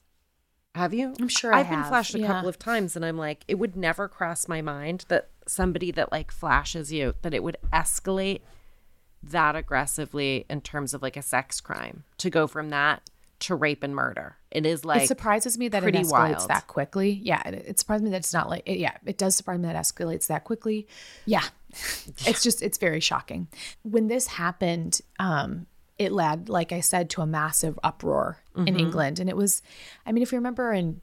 Have you? I'm sure I've been flashed a couple of times, and I'm like, it would never cross my mind that somebody that like flashes you, that it would escalate that aggressively in terms of like a sex crime, to go from that to rape and murder. It is like, it surprises me that it escalates wild. That quickly. Yeah. It surprises me that it's not like, it does surprise me that it escalates that quickly. Yeah. It's very shocking. When this happened, it led, like I said, to a massive uproar in England. And it was, I mean, if you remember in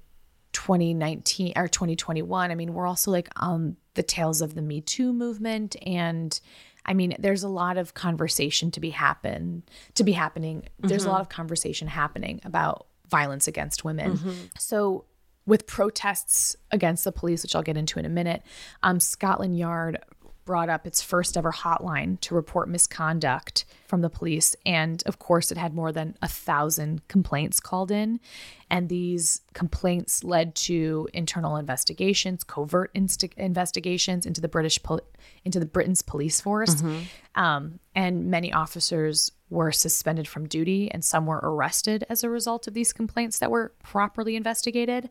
2019 or 2021, I mean, we're also like on the tails of the Me Too movement. And I mean, there's a lot of conversation to be happening. There's a lot of conversation happening about violence against women. So with protests against the police, which I'll get into in a minute, Scotland Yard brought up its first ever hotline to report misconduct from the police. And of course, it had more than 1,000 complaints called in. And these complaints led to internal investigations, covert investigations into the Britain's police force. And many officers were suspended from duty, and some were arrested as a result of these complaints that were properly investigated.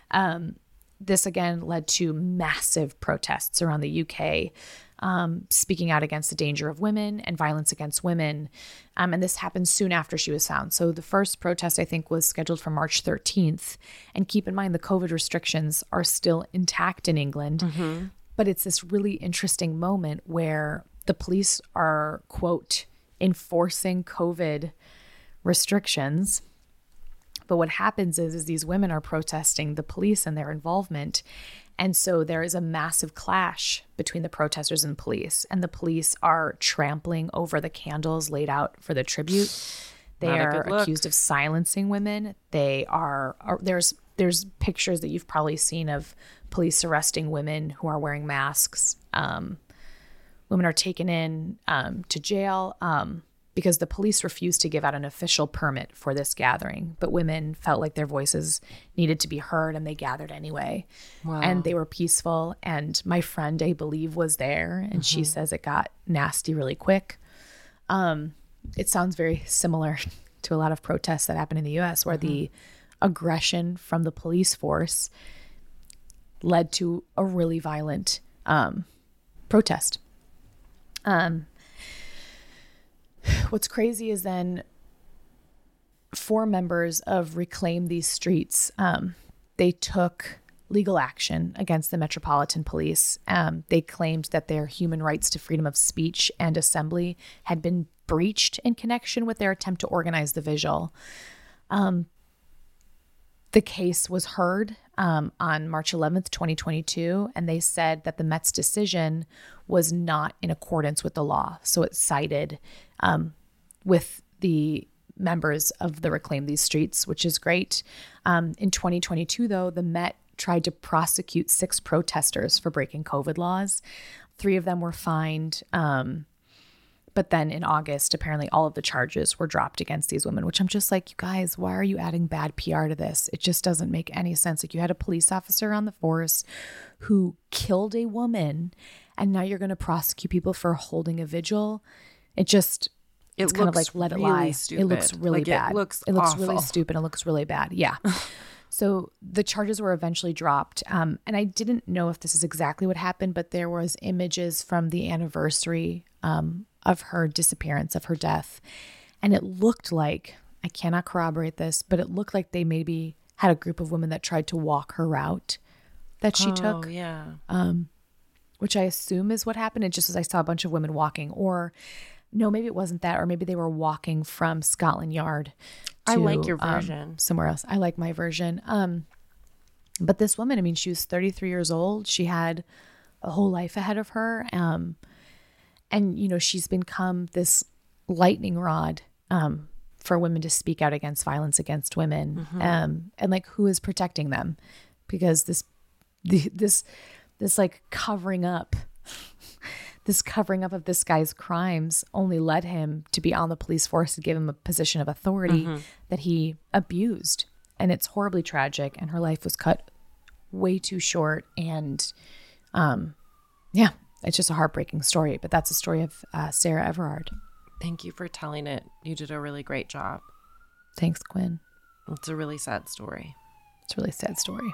This again led to massive protests around the UK, speaking out against the danger of women and violence against women. And this happened soon after she was found. So the first protest, I think, was scheduled for March 13th. And keep in mind, the COVID restrictions are still intact in England. But it's this really interesting moment where the police are, quote, enforcing COVID restrictions. But what happens is these women are protesting the police and their involvement. And so there is a massive clash between the protesters and police. And the police are trampling over the candles laid out for the tribute. They are accused of silencing women. There's pictures that you've probably seen of police arresting women who are wearing masks. Women are taken in to jail. because the police refused to give out an official permit for this gathering, but women felt like their voices needed to be heard and they gathered anyway. Wow. And they were peaceful. And my friend, I believe, was there, and she says it got nasty really quick. It sounds very similar to a lot of protests that happen in the US where the aggression from the police force led to a really violent protest. What's crazy is then 4 members of Reclaim These Streets, they took legal action against the Metropolitan Police. They claimed that their human rights to freedom of speech and assembly had been breached in connection with their attempt to organize the vigil. The case was heard on March 11th, 2022, and they said that the Met's decision was not in accordance with the law. So it sided with the members of the Reclaim These Streets, which is great. In 2022, though, the Met tried to prosecute 6 protesters for breaking COVID laws. 3 of them were fined. But then in August, apparently all of the charges were dropped against these women, which I'm just like, you guys, why are you adding bad PR to this? It just doesn't make any sense. Like, you had a police officer on the force who killed a woman, and now you're going to prosecute people for holding a vigil. It's kind of like, let it lie. Stupid. It looks really bad. It looks really awful. stupid. It looks really bad. Yeah. So the charges were eventually dropped. And I didn't know if this is exactly what happened, but there was images from the anniversary of her disappearance, of her death. And it looked like, I cannot corroborate this, but it looked like they maybe had a group of women that tried to walk her route that she took. Yeah. Which I assume is what happened. It just was, I saw a bunch of women walking, or no, maybe it wasn't that, or maybe they were walking from Scotland Yard to, I like your version. somewhere else. I like my version. But this woman, I mean, she was 33 years old. She had a whole life ahead of her. And, you know, she's become this lightning rod for women to speak out against violence against women. And like, who is protecting them? Because this like covering up of this guy's crimes only led him to be on the police force to give him a position of authority that he abused. And it's horribly tragic. And her life was cut way too short. And yeah, it's just a heartbreaking story. But that's the story of Sarah Everard. Thank you for telling it. You did a really great job. Thanks, Quinn. It's a really sad story. It's a really sad story.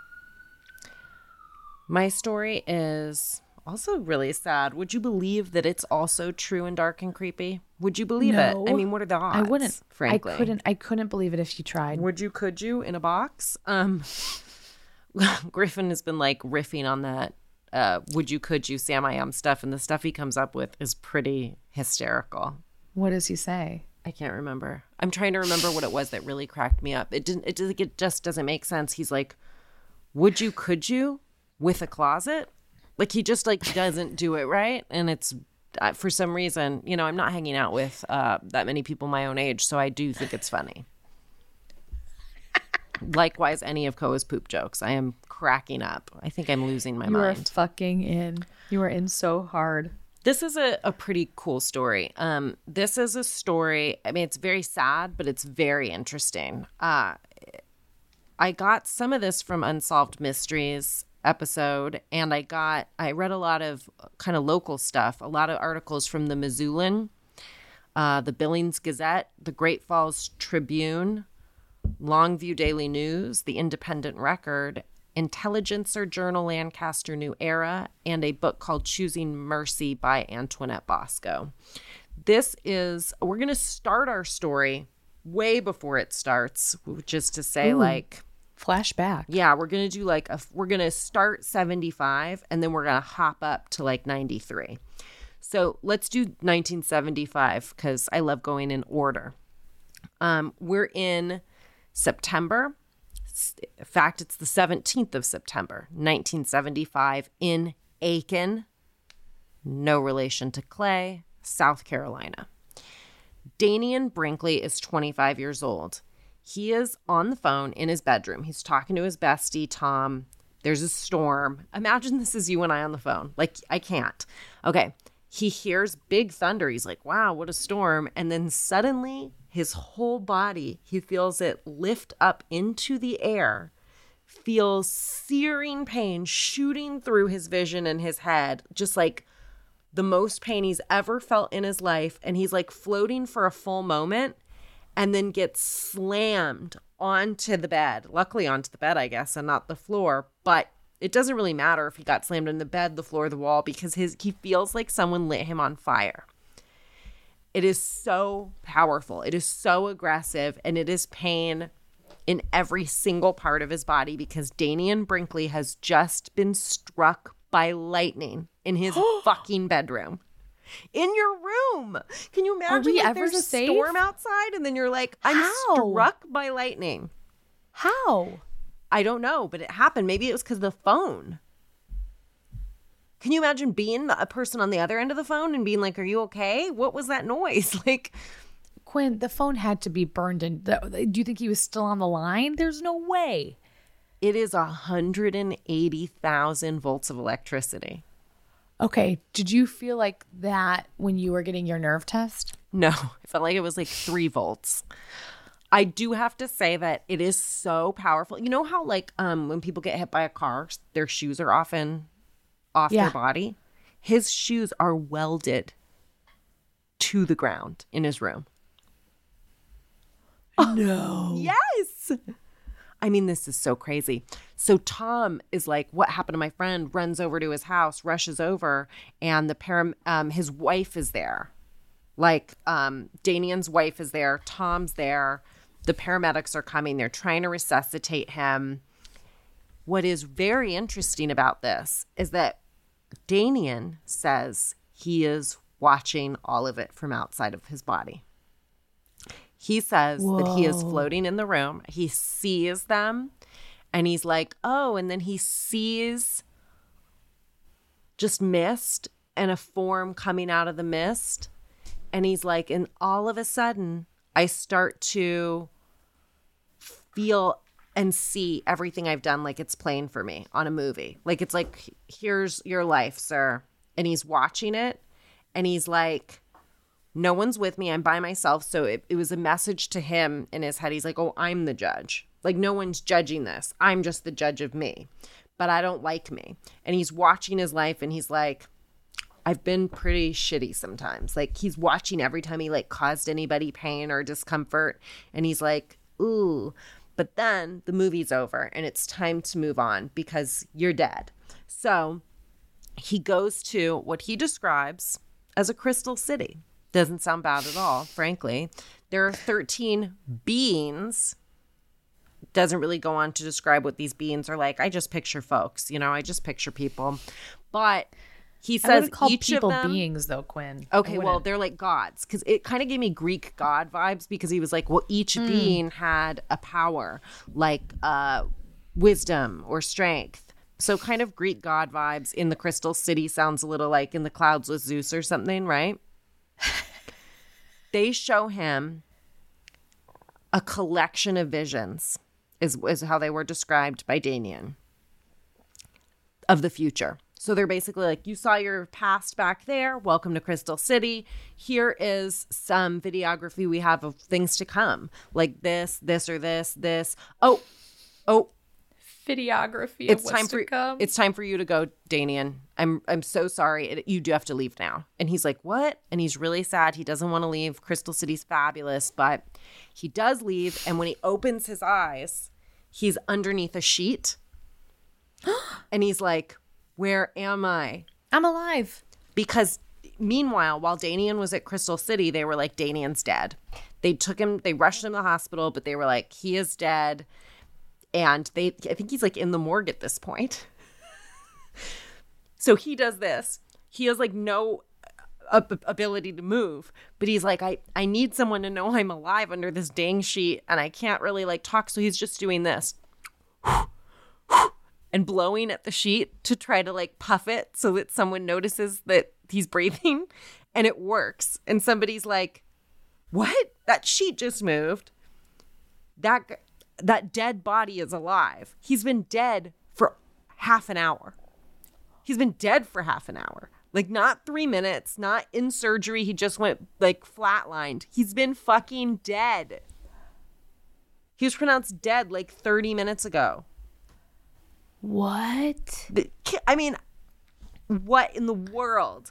My story is also really sad. Would you believe that it's also true and dark and creepy? Would you believe it? I mean, what are the odds? I wouldn't. Frankly, I couldn't believe it if you tried. Could you in a box? Griffin has been like riffing on that could you Sam I Am stuff, and the stuff he comes up with is pretty hysterical. What does he say? I can't remember. I'm trying to remember what it was that really cracked me up. It just doesn't make sense. He's like, could you with a closet? Like, he just like doesn't do it right. And it's for some reason, you know, I'm not hanging out with that many people my own age, so I do think it's funny. Likewise, any of Koa's poop jokes. I am cracking up. I think I'm losing my mind. You are fucking in. You are in so hard. This is a pretty cool story. This is a story, I mean, it's very sad, but it's very interesting. I got some of this from Unsolved Mysteries episode, and I read a lot of kind of local stuff, a lot of articles from the Missoulian, the Billings Gazette, the Great Falls Tribune, Longview Daily News, the Independent Record, Intelligencer Journal Lancaster New Era, and a book called Choosing Mercy by Antoinette Bosco. We're going to start our story way before it starts, just to say, like, flashback. Yeah, we're going to do we're going to start 75 and then we're going to hop up to like 93. So let's do 1975 because I love going in order. We're in September. In fact, it's the 17th of September, 1975 in Aiken, no relation to Clay, South Carolina. Danian Brinkley is 25 years old. He is on the phone in his bedroom. He's talking to his bestie, Tom. There's a storm. Imagine this is you and I on the phone. Like, I can't. Okay. he hears big thunder. He's like, wow, what a storm. And then suddenly his whole body, he feels it lift up into the air, feels searing pain shooting through his vision and his head, just like the most pain he's ever felt in his life. And he's like floating for a full moment and then gets slammed onto the bed. Luckily onto the bed, I guess, and not the floor. But it doesn't really matter if he got slammed in the bed, the floor, the wall, because he feels like someone lit him on fire. It is so powerful. It is so aggressive, and it is pain in every single part of his body because Daniel Brinkley has just been struck by lightning in his fucking bedroom. In your room. Can you imagine like there's a storm outside and then you're like, I'm struck by lightning. How? I don't know, but it happened. Maybe it was because of the phone. Can you imagine being a person on the other end of the phone and being like, are you okay? What was that noise? Like, Quinn, the phone had to be burned. Do you think he was still on the line? There's no way. It is 180,000 volts of electricity. Okay. Did you feel like that when you were getting your nerve test? No, it felt like it was like 3 volts. I do have to say that it is so powerful. You know how like when people get hit by a car, their shoes are often off their body? His shoes are welded to the ground in his room. No. Yes. I mean, this is so crazy. So Tom is like, what happened to my friend? Runs over to his house, rushes over, and his wife is there. Like Danian's wife is there. Tom's there. The paramedics are coming. They're trying to resuscitate him. What is very interesting about this is that Daniel says he is watching all of it from outside of his body. He says that he is floating in the room. He sees them and he's like, oh, and then he sees just mist and a form coming out of the mist. And he's like, and all of a sudden I start to feel and see everything I've done like it's playing for me on a movie. Like it's like, here's your life, sir. And he's watching it and he's like, no one's with me. I'm by myself. So it was a message to him in his head. He's like, oh, I'm the judge. Like no one's judging this. I'm just the judge of me. But I don't like me. And he's watching his life and he's like, I've been pretty shitty sometimes. Like he's watching every time he like caused anybody pain or discomfort. And he's like, ooh. But then the movie's over and it's time to move on because you're dead. So he goes to what he describes as a crystal city. Doesn't sound bad at all, frankly. There are 13 beings. Doesn't really go on to describe what these beings are like. I just picture folks, I just picture people. But he says each of them beings though, Quinn. Okay, well, they're like gods because it kind of gave me Greek god vibes because he was like, well, each being had a power like wisdom or strength. So kind of Greek god vibes. In the Crystal City sounds a little like In the Clouds with Zeus or something, right? They show him a collection of visions is how they were described by Daniel of the future. So they're basically like, you saw your past back there. Welcome to Crystal City. Here is some videography we have of things to come. Like this, or this. Oh. Videography it's of time what's for to come. It's time for you to go, Daniel. I'm so sorry. You do have to leave now. And he's like, what? And he's really sad. He doesn't want to leave. Crystal City's fabulous, but he does leave. And when he opens his eyes, he's underneath a sheet. And he's like, where am I? I'm alive. Because meanwhile, while Daniel was at Crystal City, they were like, Daniel's dead. They rushed him to the hospital, but they were like, he is dead. And I think he's like in the morgue at this point. So he does this. He has like no ability to move, but he's like, I need someone to know I'm alive under this dang sheet and I can't really like talk. So he's just doing this and blowing at the sheet to try to like puff it so that someone notices that he's breathing, and it works. And somebody's like, what? That sheet just moved. That dead body is alive. He's been dead for half an hour. Like, not 3 minutes, not in surgery. He just went, like, flatlined. He's been fucking dead. He was pronounced dead, like, 30 minutes ago. What? I mean, what in the world?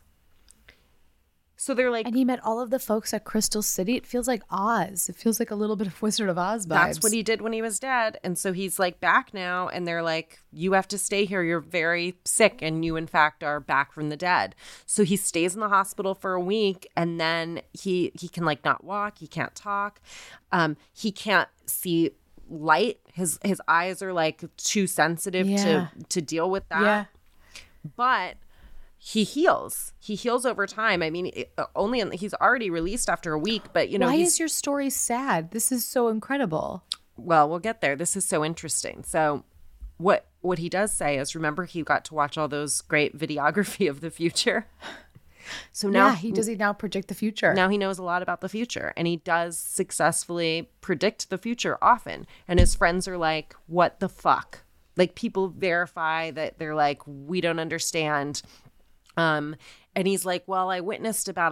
So they're like... And he met all of the folks at Crystal City. It feels like Oz. It feels like a little bit of Wizard of Oz vibes. That's what he did when he was dead. And so he's like back now. And they're like, you have to stay here. You're very sick. And you, in fact, are back from the dead. So he stays in the hospital for a week. And then he can like not walk. He can't talk. He can't see light. His eyes are like too sensitive to deal with that. Yeah. But... he heals. He heals over time. I mean, he's already released after a week, but you know. Why is your story sad? This is so incredible. Well, we'll get there. This is so interesting. So what he does say is, remember, he got to watch all those great videography of the future. So now he now predict the future. Now he knows a lot about the future, and he does successfully predict the future often. And his friends are like, what the fuck? Like, people verify that they're like, we don't understand. And he's like, well, I witnessed about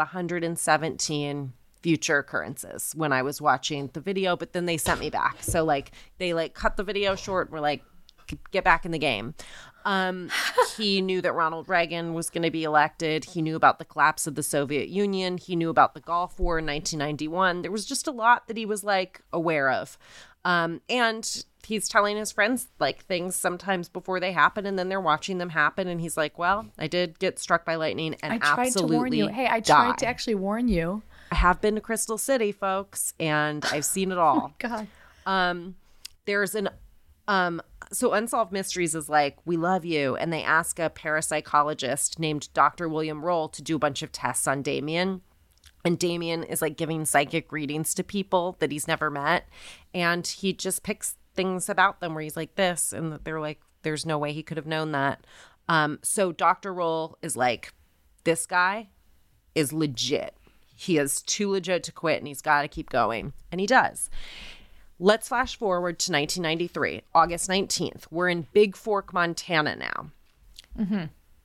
117 future occurrences when I was watching the video, but then they sent me back. So like they like cut the video short and were like, get back in the game. He knew that Ronald Reagan was going to be elected. He knew about the collapse of the Soviet Union. He knew about the Gulf War in 1991. There was just a lot that he was like aware of. And he's telling his friends like things sometimes before they happen, and then they're watching them happen. And he's like, well, I did get struck by lightning and I tried to warn you. Hey, I tried to actually warn you. I have been to Crystal City, folks, and I've seen it all. Oh, God. There's an so Unsolved Mysteries is like, we love you. And they ask a parapsychologist named Dr. William Roll to do a bunch of tests on Damien. And Damien is like giving psychic readings to people that he's never met. And he just picks things about them where he's like this. And they're like, there's no way he could have known that. So Dr. Roll is like, this guy is legit. He is too legit to quit, and he's got to keep going. And he does. Let's flash forward to 1993, August 19th. We're in Big Fork, Montana now. Mm-hmm.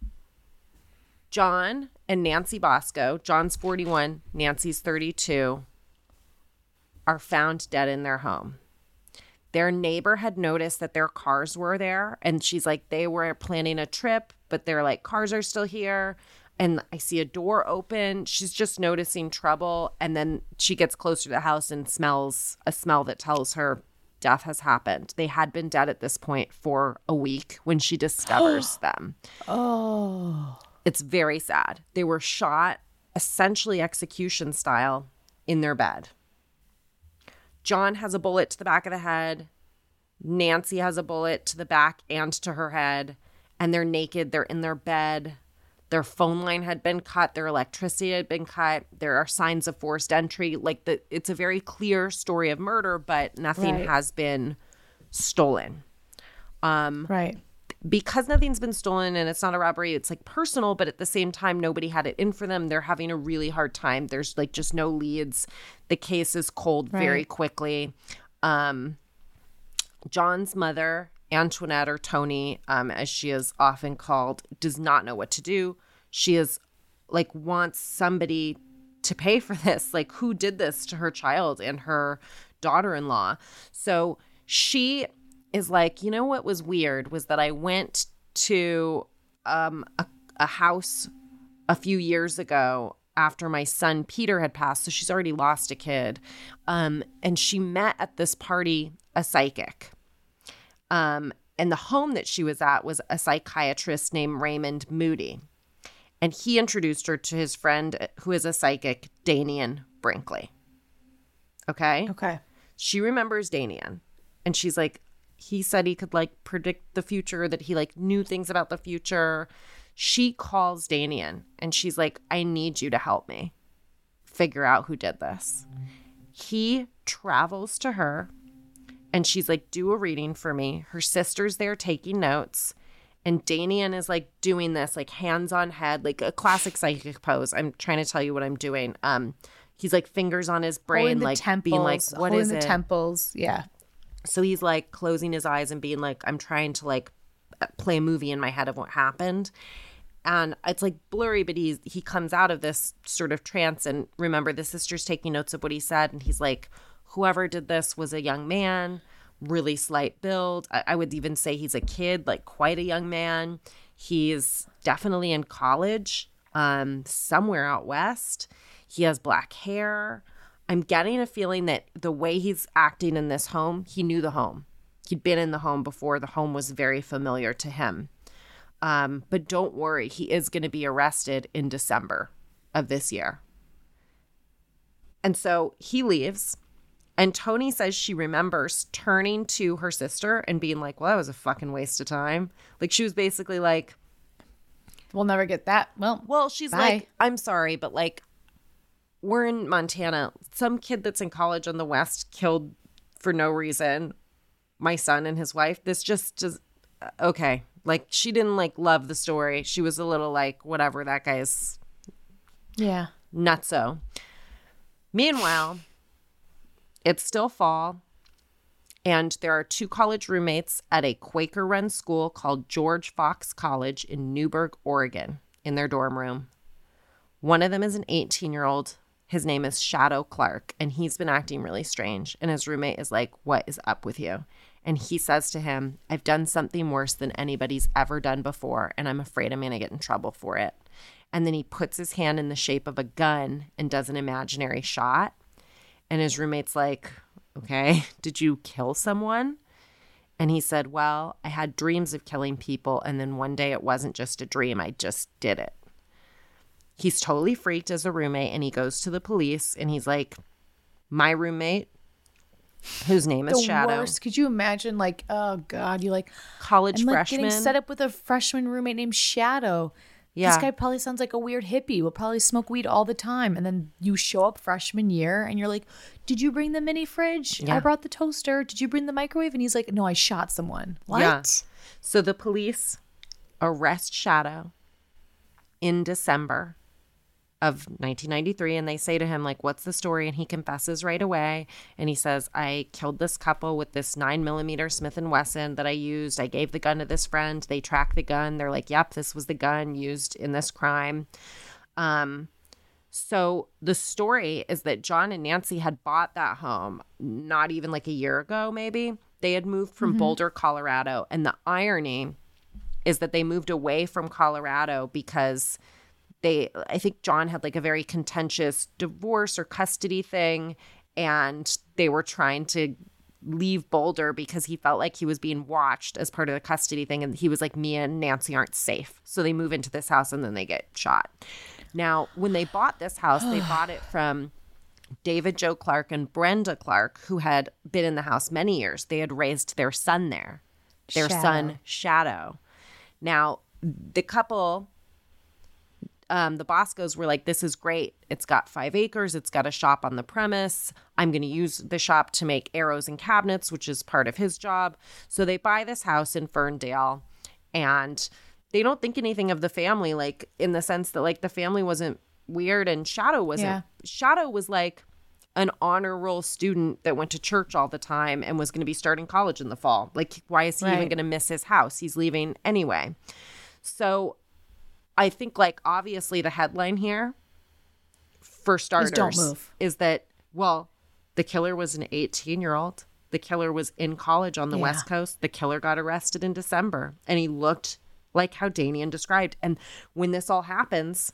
John and Nancy Bosco, John's 41, Nancy's 32, are found dead in their home. Their neighbor had noticed that their cars were there, and she's like, they were planning a trip, but their like cars are still here. And I see a door open. She's just noticing trouble. And then she gets closer to the house and smells a smell that tells her death has happened. They had been dead at this point for a week when she discovers them. Oh. It's very sad. They were shot essentially execution style in their bed. John has a bullet to the back of the head. Nancy has a bullet to the back and to her head. And they're naked. They're in their bed. Their phone line had been cut. Their electricity had been cut. There are signs of forced entry. Like, it's a very clear story of murder, but nothing has been stolen. Right. Because nothing's been stolen and it's not a robbery, it's like personal, but at the same time, nobody had it in for them. They're having a really hard time. There's like just no leads. The case is cold very quickly. John's mother, Antoinette, or Tony, as she is often called, does not know what to do. She is like wants somebody to pay for this. Like, who did this to her child and her daughter-in-law? So she is like, you know what was weird was that I went to a house a few years ago after my son Peter had passed. So she's already lost a kid. And she met at this party a psychic. And the home that she was at was a psychiatrist named Raymond Moody. And he introduced her to his friend who is a psychic, Danian Brinkley. Okay? Okay. She remembers Danian. And she's like, he said he could like predict the future, that he like knew things about the future. She calls Danian and she's like, I need you to help me figure out who did this. He travels to her. And she's like, do a reading for me. Her sister's there taking notes. And Danian is like doing this, like hands on head, like a classic psychic pose. I'm trying to tell you what I'm doing. He's like fingers on his brain, like temples, being like, what is it? The temples. Yeah. So he's like closing his eyes and being like, I'm trying to like play a movie in my head of what happened. And it's like blurry, but he comes out of this sort of trance. And remember, the sister's taking notes of what he said. And he's like, whoever did this was a young man, really slight build. I would even say he's a kid, like quite a young man. He's definitely in college, somewhere out west. He has black hair. I'm getting a feeling that the way he's acting in this home, he knew the home. He'd been in the home before. The home was very familiar to him. But don't worry, he is going to be arrested in December of this year. And so he leaves, and Toni says she remembers turning to her sister and being like, well, that was a fucking waste of time. Like, she was basically like, we'll never get that. Well, she's bye. like, I'm sorry, but like, we're in Montana. Some kid that's in college on the West killed for no reason my son and his wife. This just okay. Like, she didn't like love the story. She was a little like, whatever, that guy's nutso. Meanwhile, it's still fall, and there are 2 college roommates at a Quaker-run school called George Fox College in Newberg, Oregon, in their dorm room. One of them is an 18-year-old. His name is Shadow Clark, and he's been acting really strange. And his roommate is like, what is up with you? And he says to him, I've done something worse than anybody's ever done before, and I'm afraid I'm going to get in trouble for it. And then he puts his hand in the shape of a gun and does an imaginary shot. And his roommate's like, okay, did you kill someone? And he said, well, I had dreams of killing people, and then one day it wasn't just a dream. I just did it. He's totally freaked as a roommate, and he goes to the police, and he's like, my roommate, whose name is Shadow. Worst. Could you imagine, like, oh God, you like college I'm, like, freshman. getting set up with a freshman roommate named Shadow. Yeah. This guy probably sounds like a weird hippie. Will probably smoke weed all the time. And then you show up freshman year and you're like, did you bring the mini fridge? Yeah. I brought the toaster. Did you bring the microwave? And he's like, no, I shot someone. What? Yeah. So the police arrest Shadow in December of 1993, and they say to him, like, what's the story? And he confesses right away, and he says, I killed this couple with this 9mm Smith & Wesson that I used. I gave the gun to this friend. They track the gun. They're like, yep, this was the gun used in this crime. So the story is that John and Nancy had bought that home not even like a year ago, maybe. They had moved from Boulder, Colorado, and the irony is that they moved away from Colorado because I think John had like a very contentious divorce or custody thing, and they were trying to leave Boulder because he felt like he was being watched as part of the custody thing, and he was like, me and Nancy aren't safe. So they move into this house and then they get shot. Now, when they bought this house, they bought it from David Joe Clark and Brenda Clark, who had been in the house many years. They had raised their son there, their son Shadow. Now, the couple, the Boscos were like, this is great. It's got 5 acres. It's got a shop on the premise. I'm going to use the shop to make arrows and cabinets, which is part of his job. So they buy this house in Ferndale, and they don't think anything of the family, like in the sense that like the family wasn't weird and Shadow wasn't. Yeah. Shadow was like an honor roll student that went to church all the time and was going to be starting college in the fall. Like, why is he even going to miss his house? He's leaving anyway. So I think, like, obviously the headline here, for starters, don't move. is that, well, the killer was an 18-year-old. The killer was in college on the West Coast. The killer got arrested in December, and he looked like how Damian described. And when this all happens,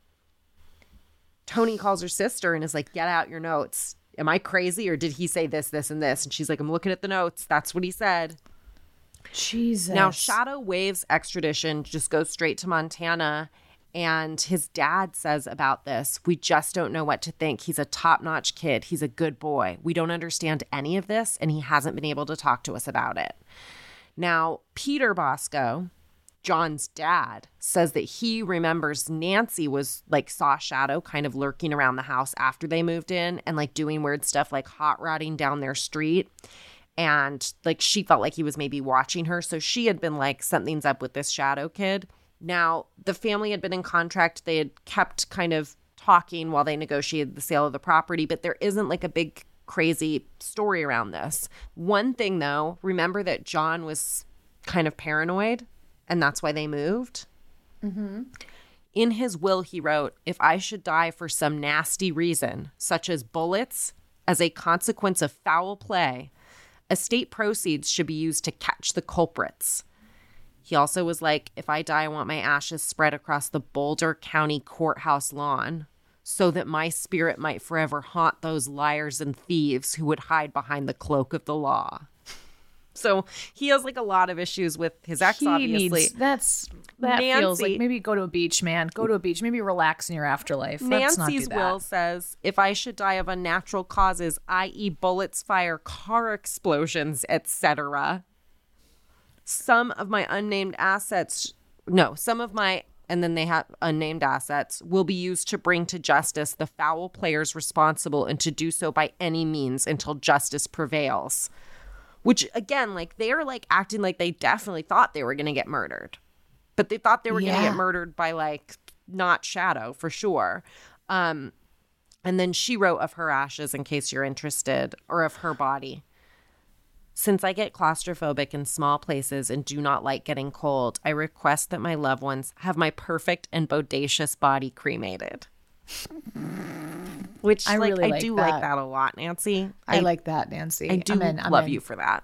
Toni calls her sister and is like, get out your notes. Am I crazy, or did he say this, this, and this? And she's like, I'm looking at the notes. That's what he said. Jesus. Now, Shadow waives extradition, just goes straight to Montana. And his dad says about this, we just don't know what to think. He's a top-notch kid. He's a good boy. We don't understand any of this, and he hasn't been able to talk to us about it. Now, Peter Bosco, John's dad, says that he remembers Nancy was like saw Shadow kind of lurking around the house after they moved in and like doing weird stuff like hot rodding down their street. And like she felt like he was maybe watching her. So she had been like, something's up with this Shadow kid. Now, the family had been in contract. They had kept kind of talking while they negotiated the sale of the property, but there isn't like a big crazy story around this. One thing though, remember that John was kind of paranoid, and that's why they moved. In his will, he wrote, "If I should die for some nasty reason, such as bullets, as a consequence of foul play, estate proceeds should be used to catch the culprits." He also was like, "If I die, I want my ashes spread across the Boulder County Courthouse lawn so that my spirit might forever haunt those liars and thieves who would hide behind the cloak of the law." So he has like a lot of issues with his ex, obviously. That feels like maybe go to a beach, man. Go to a beach. Maybe relax in your afterlife. Let's not do Nancy's that. will says, "If I should die of unnatural causes, i.e. bullets, fire, car explosions, etc., some of my unnamed assets," and then they have unnamed assets, "will be used to bring to justice the foul players responsible and to do so by any means until justice prevails." Which, again, like, they're, like, acting like they definitely thought they were going to get murdered. But they thought they were going to get murdered by, like, not Shadow, for sure. And then she wrote of her ashes, in case you're interested, or of her body. "Since I get claustrophobic in small places and do not like getting cold, I request that my loved ones have my perfect and bodacious body cremated." Which I really like do that. like that a lot, Nancy. I like that, Nancy. I do love you for that.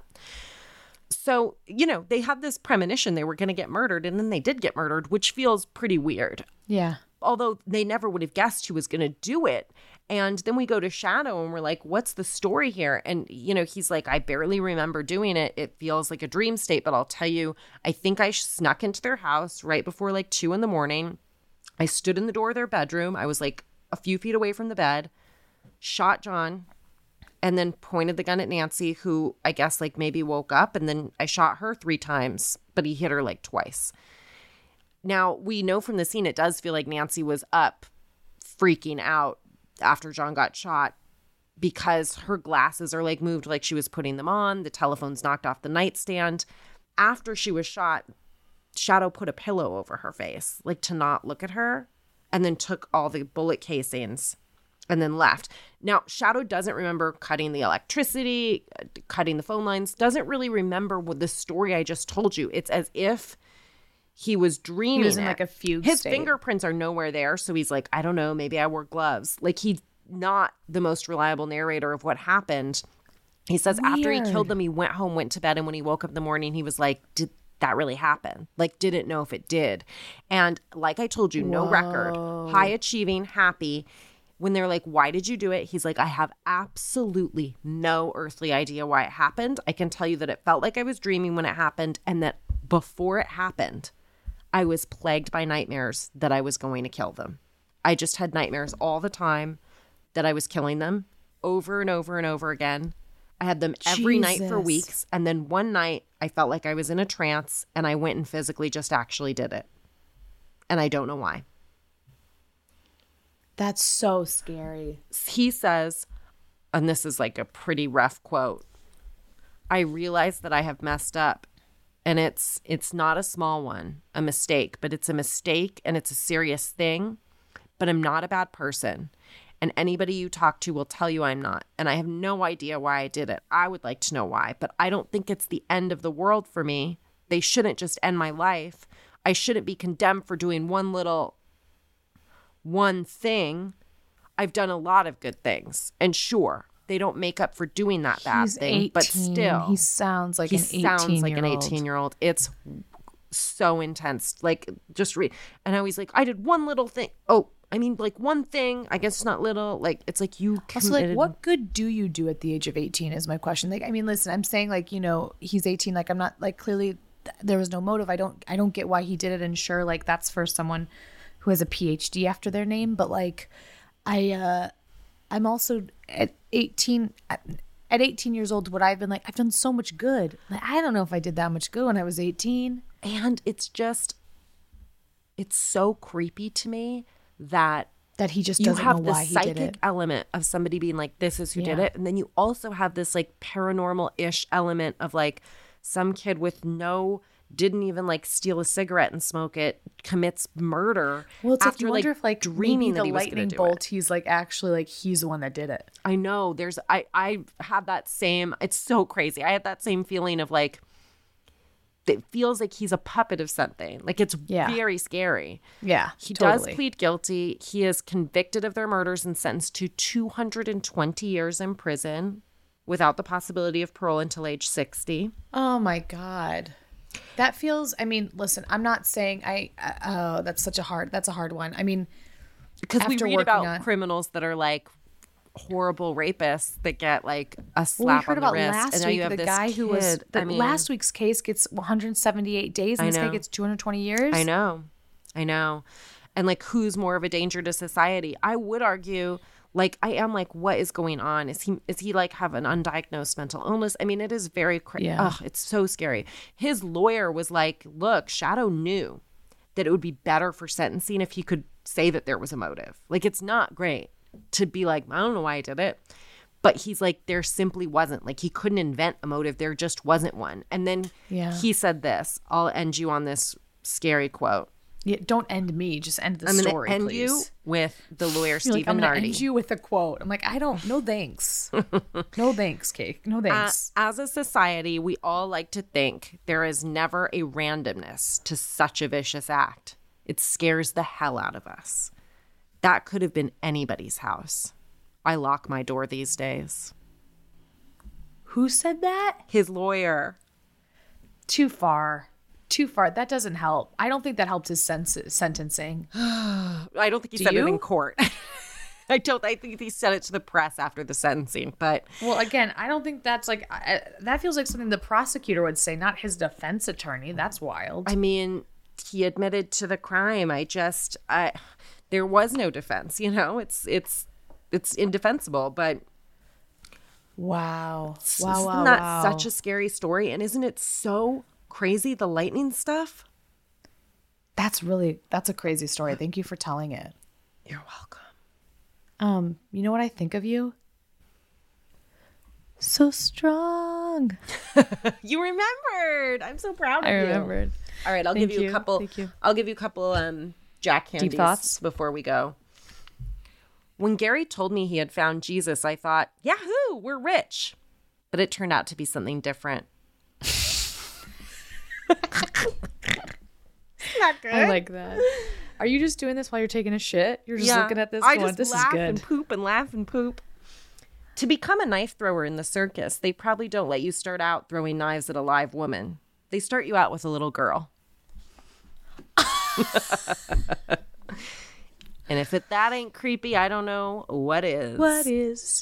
So, you know, they had this premonition they were going to get murdered, and then they did get murdered, which feels pretty weird. Yeah. Although they never would have guessed who was going to do it. And then we go to Shadow and we're like, what's the story here? And, you know, he's like, "I barely remember doing it. It feels like a dream state, but I'll tell you, I think I snuck into their house right before like 2 a.m. I stood in the door of their bedroom. I was like a few feet away from the bed, shot John, and then pointed the gun at Nancy, who I guess like maybe woke up, and then I shot her 3 times, but he hit her like twice." Now, we know from the scene, it does feel like Nancy was up freaking out after John got shot because her glasses are like moved like she was putting them on. The telephone's knocked off the nightstand. After she was shot, Shadow put a pillow over her face, like to not look at her, and then took all the bullet casings and then left. Now, Shadow doesn't remember cutting the electricity, cutting the phone lines, doesn't really remember what the story I just told you. It's as if he was dreaming. He was in like a fugue His state. fingerprints are nowhere there, so he's like, I don't know, maybe I wore gloves. Like, he's not the most reliable narrator of what happened. He says after he killed them, he went home, went to bed, and when he woke up in the morning, he was like, did that really happen? Like, didn't know if it did. And like I told you, no record, high achieving, happy. When they're like, why did you do it? He's like, I have absolutely no earthly idea why it happened. I can tell you that it felt like I was dreaming when it happened, and that before it happened, I was plagued by nightmares that I was going to kill them. I just had nightmares all the time that I was killing them over and over and over again. I had them every night for weeks. And then one night I felt like I was in a trance, and I went and physically just actually did it. And I don't know why. That's so scary. He says, and this is like a pretty rough quote, I realize that I have messed up. And it's not a small one, a mistake, but it's a mistake and it's a serious thing. But I'm not a bad person. And anybody you talk to will tell you I'm not. And I have no idea why I did it. I would like to know why. But I don't think it's the end of the world for me. They shouldn't just end my life. I shouldn't be condemned for doing one thing. I've done a lot of good things. And sure, they don't make up for doing that bad thing. 18. But still. He sounds like an 18-year-old. It's so intense. Like, just read. And I was like, I did one little thing. Oh, I mean, like one thing. I guess it's not little. Like, it's like you committed. Also, like, what good do you do at the age of 18 is my question. Like, I mean, listen, I'm saying, like, you know, he's 18. Like, I'm not, like, clearly there was no motive. I don't get why he did it. And sure, like, that's for someone who has a PhD after their name. But, like, I'm also at 18 years old, would I have been like, I've done so much good. Like, I don't know if I did that much good when I was 18. And it's so creepy to me that he just doesn't know why he did it. You have the psychic element of somebody being like, this is who did it. And then you also have this like paranormal-ish element of like some kid with didn't even like steal a cigarette and smoke it, commits murder. Well, it's after, like, you wonder if like dreaming maybe that the he was lightning do bolt, it. he's like actually like he's the one that did it. I know. I had that same, it's so crazy. I had that same feeling of like, it feels like he's a puppet of something. Like it's very scary. Yeah, he does plead guilty. He is convicted of their murders and sentenced to 220 years in prison without the possibility of parole until age 60. Oh my God. That feels, I mean, listen, I'm not saying that's a hard one. I mean, because we read about criminals that are like horrible rapists that get like a slap on the wrist. Last and week, you have the this guy kid. who was last week's case gets 178 days, and this guy gets 220 years. I know, and like, who's more of a danger to society? I would argue, like, I am like, what is going on? Is he like have an undiagnosed mental illness? I mean, it is very crazy. It's so scary. His lawyer was like, look, Shadow knew that it would be better for sentencing if he could say that there was a motive. Like, it's not great to be like, I don't know why I did it. But he's like, there simply wasn't. Like, he couldn't invent a motive. There just wasn't one. And then he said this. I'll end you on this scary quote. Yeah, don't end me. Just end the story, I'm going to end please. you with the lawyer, Stephen I'm Nardi. end you with a quote. I'm like, no thanks. No thanks, Cake. No thanks. As a society, we all like to think there is never a randomness to such a vicious act. It scares the hell out of us. That could have been anybody's house. I lock my door these days. Who said that? His lawyer. Too far. That doesn't help. I don't think that helped his sentencing. I don't think he said it in court. I think he said it to the press after the sentencing, but... Well, again, I don't think that's like... that feels like something the prosecutor would say, not his defense attorney. That's wild. I mean, he admitted to the crime. There was no defense, you know? It's indefensible, but... Wow. Isn't that such a scary story? And isn't it so crazy, the lightning stuff? That's a crazy story. Thank you for telling it. You're welcome. You know what I think of you? So strong. You remembered. I'm so proud of you. I remembered. All right, I'll give you a couple. Thank you. I'll give you a couple Jack Handies deep thoughts before we go. When Gary told me he had found Jesus, I thought, yahoo, we're rich. But it turned out to be something different. Not good. I like that. Are you just doing this while you're taking a shit? You're just looking at this going, this is good. And laugh and poop. To become a knife thrower in the circus, they probably don't let you start out throwing knives at a live woman. They start you out with a little girl. And if that ain't creepy, I don't know what is. What is?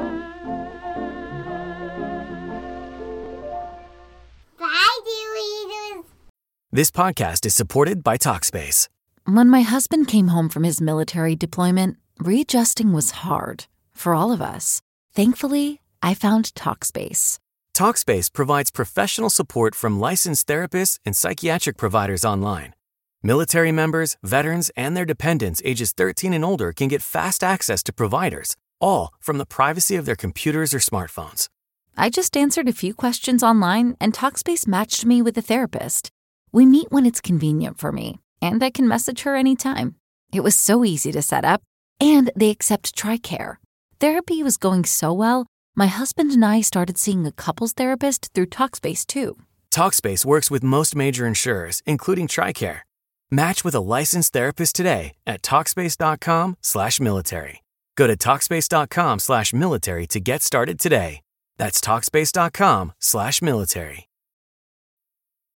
This podcast is supported by Talkspace. When my husband came home from his military deployment, readjusting was hard for all of us. Thankfully, I found Talkspace. Talkspace provides professional support from licensed therapists and psychiatric providers online. Military members, veterans, and their dependents ages 13 and older can get fast access to providers, all from the privacy of their computers or smartphones. I just answered a few questions online, and Talkspace matched me with a therapist. We meet when it's convenient for me, and I can message her anytime. It was so easy to set up, and they accept TRICARE. Therapy was going so well, my husband and I started seeing a couples therapist through Talkspace too. Talkspace works with most major insurers, including TRICARE. Match with a licensed therapist today at Talkspace.com/military. Go to Talkspace.com/military to get started today. That's Talkspace.com/military.